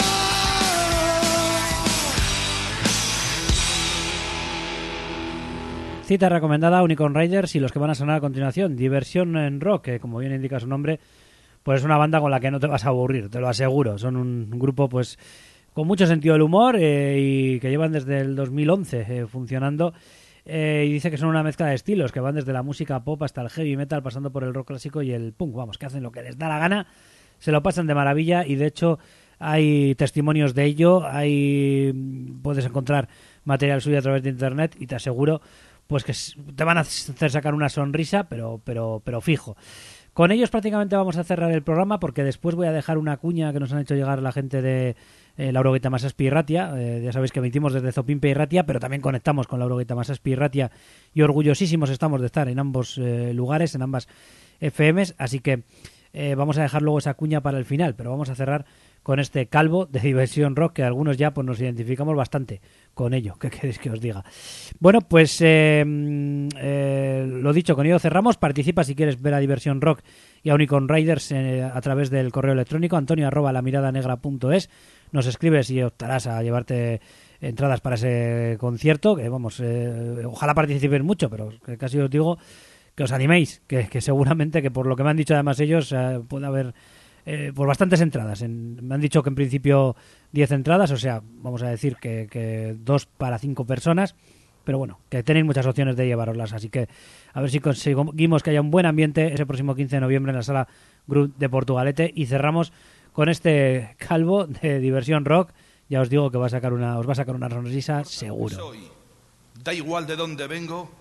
F: own.
A: Cita recomendada, Unicorn Riders y los que van a sonar a continuación, Diversión en Rock, que como bien indica su nombre, pues es una banda con la que no te vas a aburrir, te lo aseguro. Son un grupo pues con mucho sentido del humor eh, y que llevan desde el dos mil once eh, funcionando eh, y dice que son una mezcla de estilos, que van desde la música pop hasta el heavy metal, pasando por el rock clásico y el punk. Vamos, que hacen lo que les da la gana, se lo pasan de maravilla y de hecho hay testimonios de ello, hay puedes encontrar material suyo a través de internet y te aseguro pues que te van a hacer sacar una sonrisa, pero pero pero fijo. Con ellos prácticamente vamos a cerrar el programa porque después voy a dejar una cuña que nos han hecho llegar la gente de eh, la Euroguita Masaspi y Ratia. Eh, ya sabéis que emitimos desde Zopimpe y Ratia, pero también conectamos con la Euroguita Masaspi y Ratia y orgullosísimos estamos de estar en ambos eh, lugares, en ambas F Ms, así que eh, vamos a dejar luego esa cuña para el final, pero vamos a cerrar con este calvo de Diversión Rock, que algunos ya pues nos identificamos bastante con ello. ¿Qué queréis que os diga? Bueno, pues eh, eh, lo dicho, con ello cerramos. Participa si quieres ver a Diversión Rock y a Unicorn Riders eh, a través del correo electrónico antonio arroba lamiradanegra punto es. Nos escribes y optarás a llevarte entradas para ese concierto, que vamos, eh, ojalá participéis mucho, pero que casi os digo que os animéis, que, que seguramente que por lo que me han dicho además ellos eh, puede haber eh, por bastantes entradas. En, me han dicho que en principio diez entradas, o sea, vamos a decir que, que dos para cinco personas, pero bueno, que tenéis muchas opciones de llevaroslas, así que a ver si conseguimos que haya un buen ambiente ese próximo quince de noviembre en la sala Group de Portugalete y cerramos con este calvo de Diversión Rock. Ya os digo que va a sacar una, os va a sacar una sonrisa seguro.
G: Soy. Da igual de dónde vengo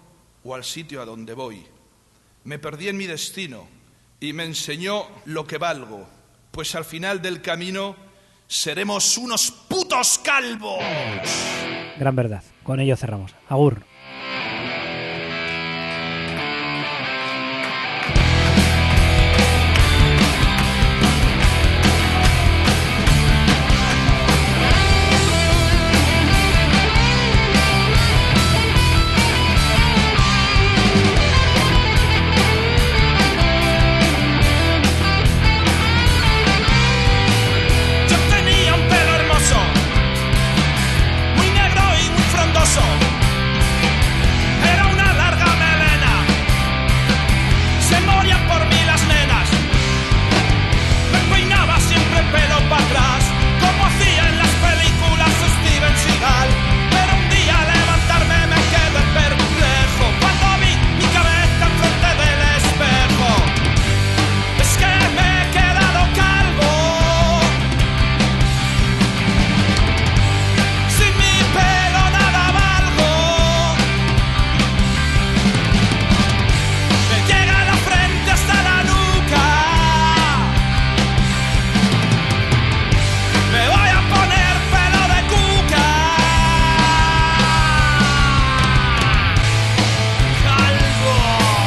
G: o al sitio a donde voy. Me perdí en mi destino y me enseñó lo que valgo, pues al final del camino seremos unos putos calvos.
A: Gran verdad. Con ello cerramos. Agur.
F: Yo tenía un pelo hermoso, muy negro y muy frondoso. Era una larga melena, se morían por mí las nenas. Me peinaba siempre pelo para atrás, como hacía en las películas Steven Seagal. Pero un día al levantarme me quedé perplejo cuando vi mi cabeza enfrente del espejo. Es que me he quedado calvo. Sin mi pelo nada valgo. Me llega la frente hasta la nuca. Me voy a poner pelo de cuca. Calvo.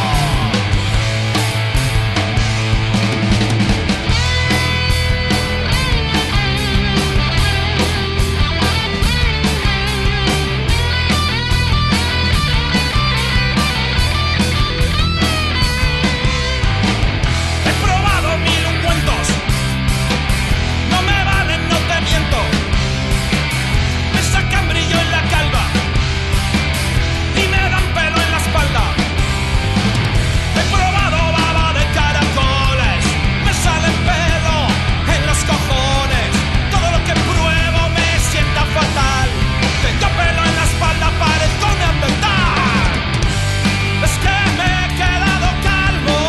F: He probado mil ungüentos, no me valen, no te miento. Me sacan brillo en la calva y me dan pelo en la espalda. He probado baba de caracoles, me sale pelo en los cojones. Todo lo que pruebo me sienta fatal. Tengo pelo en la espalda, parezco neandertal. Es que me he quedado calvo.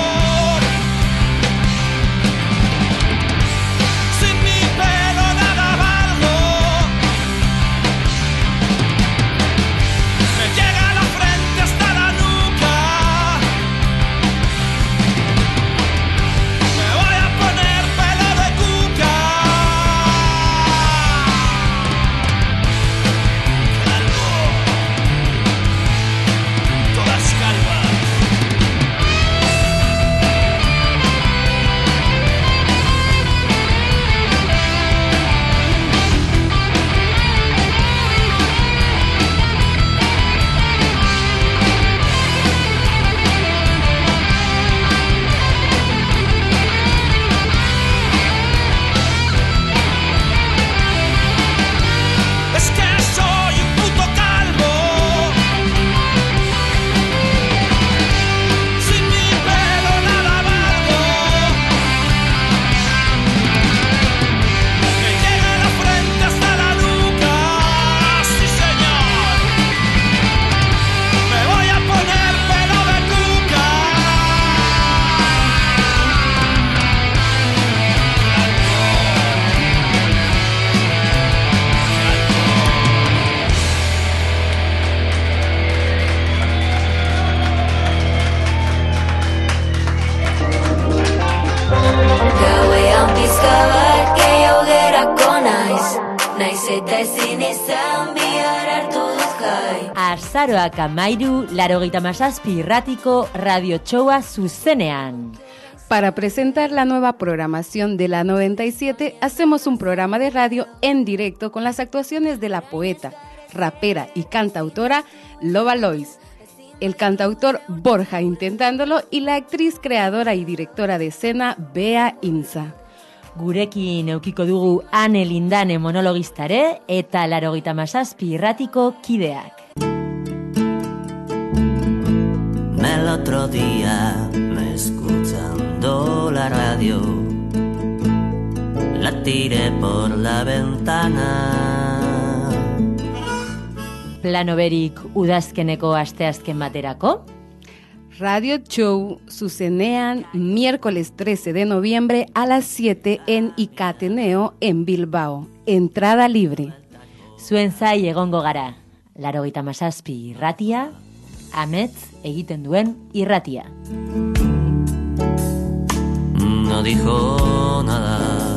F: Sin mi pelo nada valgo. Me llega la frente hasta la nuca. Me voy a poner pelo de cuca. Calvo. Todas calvas. Es que soy un puto calvo. Sin mi pelo nada valgo. Me llega la frente hasta la nuca. Sí, señor. Me voy a poner pelo de cuca.
E: Gauean pizka bat gehiago gerako naiz Naiz eta ezin izan bihar hartu dut jai
H: Azaroak amairu, larogeita mazazpi irratiko radio txoa zuzenean.
I: Para presentar la nueva programación de la noventa y siete, hacemos un programa de radio en directo con las actuaciones de la poeta, rapera y cantautora Loba Lois, el cantautor Borja Intentándolo y la actriz, creadora y directora de escena Bea Inza.
H: Gurekin eukiko dugu Ane Lindane monologistare eta larogeita mazazpi irratiko kideak.
J: El otro día, me escuchando la radio, la tiré por la ventana.
H: Plano berik udazkeneko asteazken baterako?
I: Radio Show zuzenean miércoles trece de noviembre a las siete en Icateneo en Bilbao. Entrada libre.
H: Zuen zai egongo gara. Larogeita mazazpi irratia, amets egiten duen irratia.
J: No dijo nada.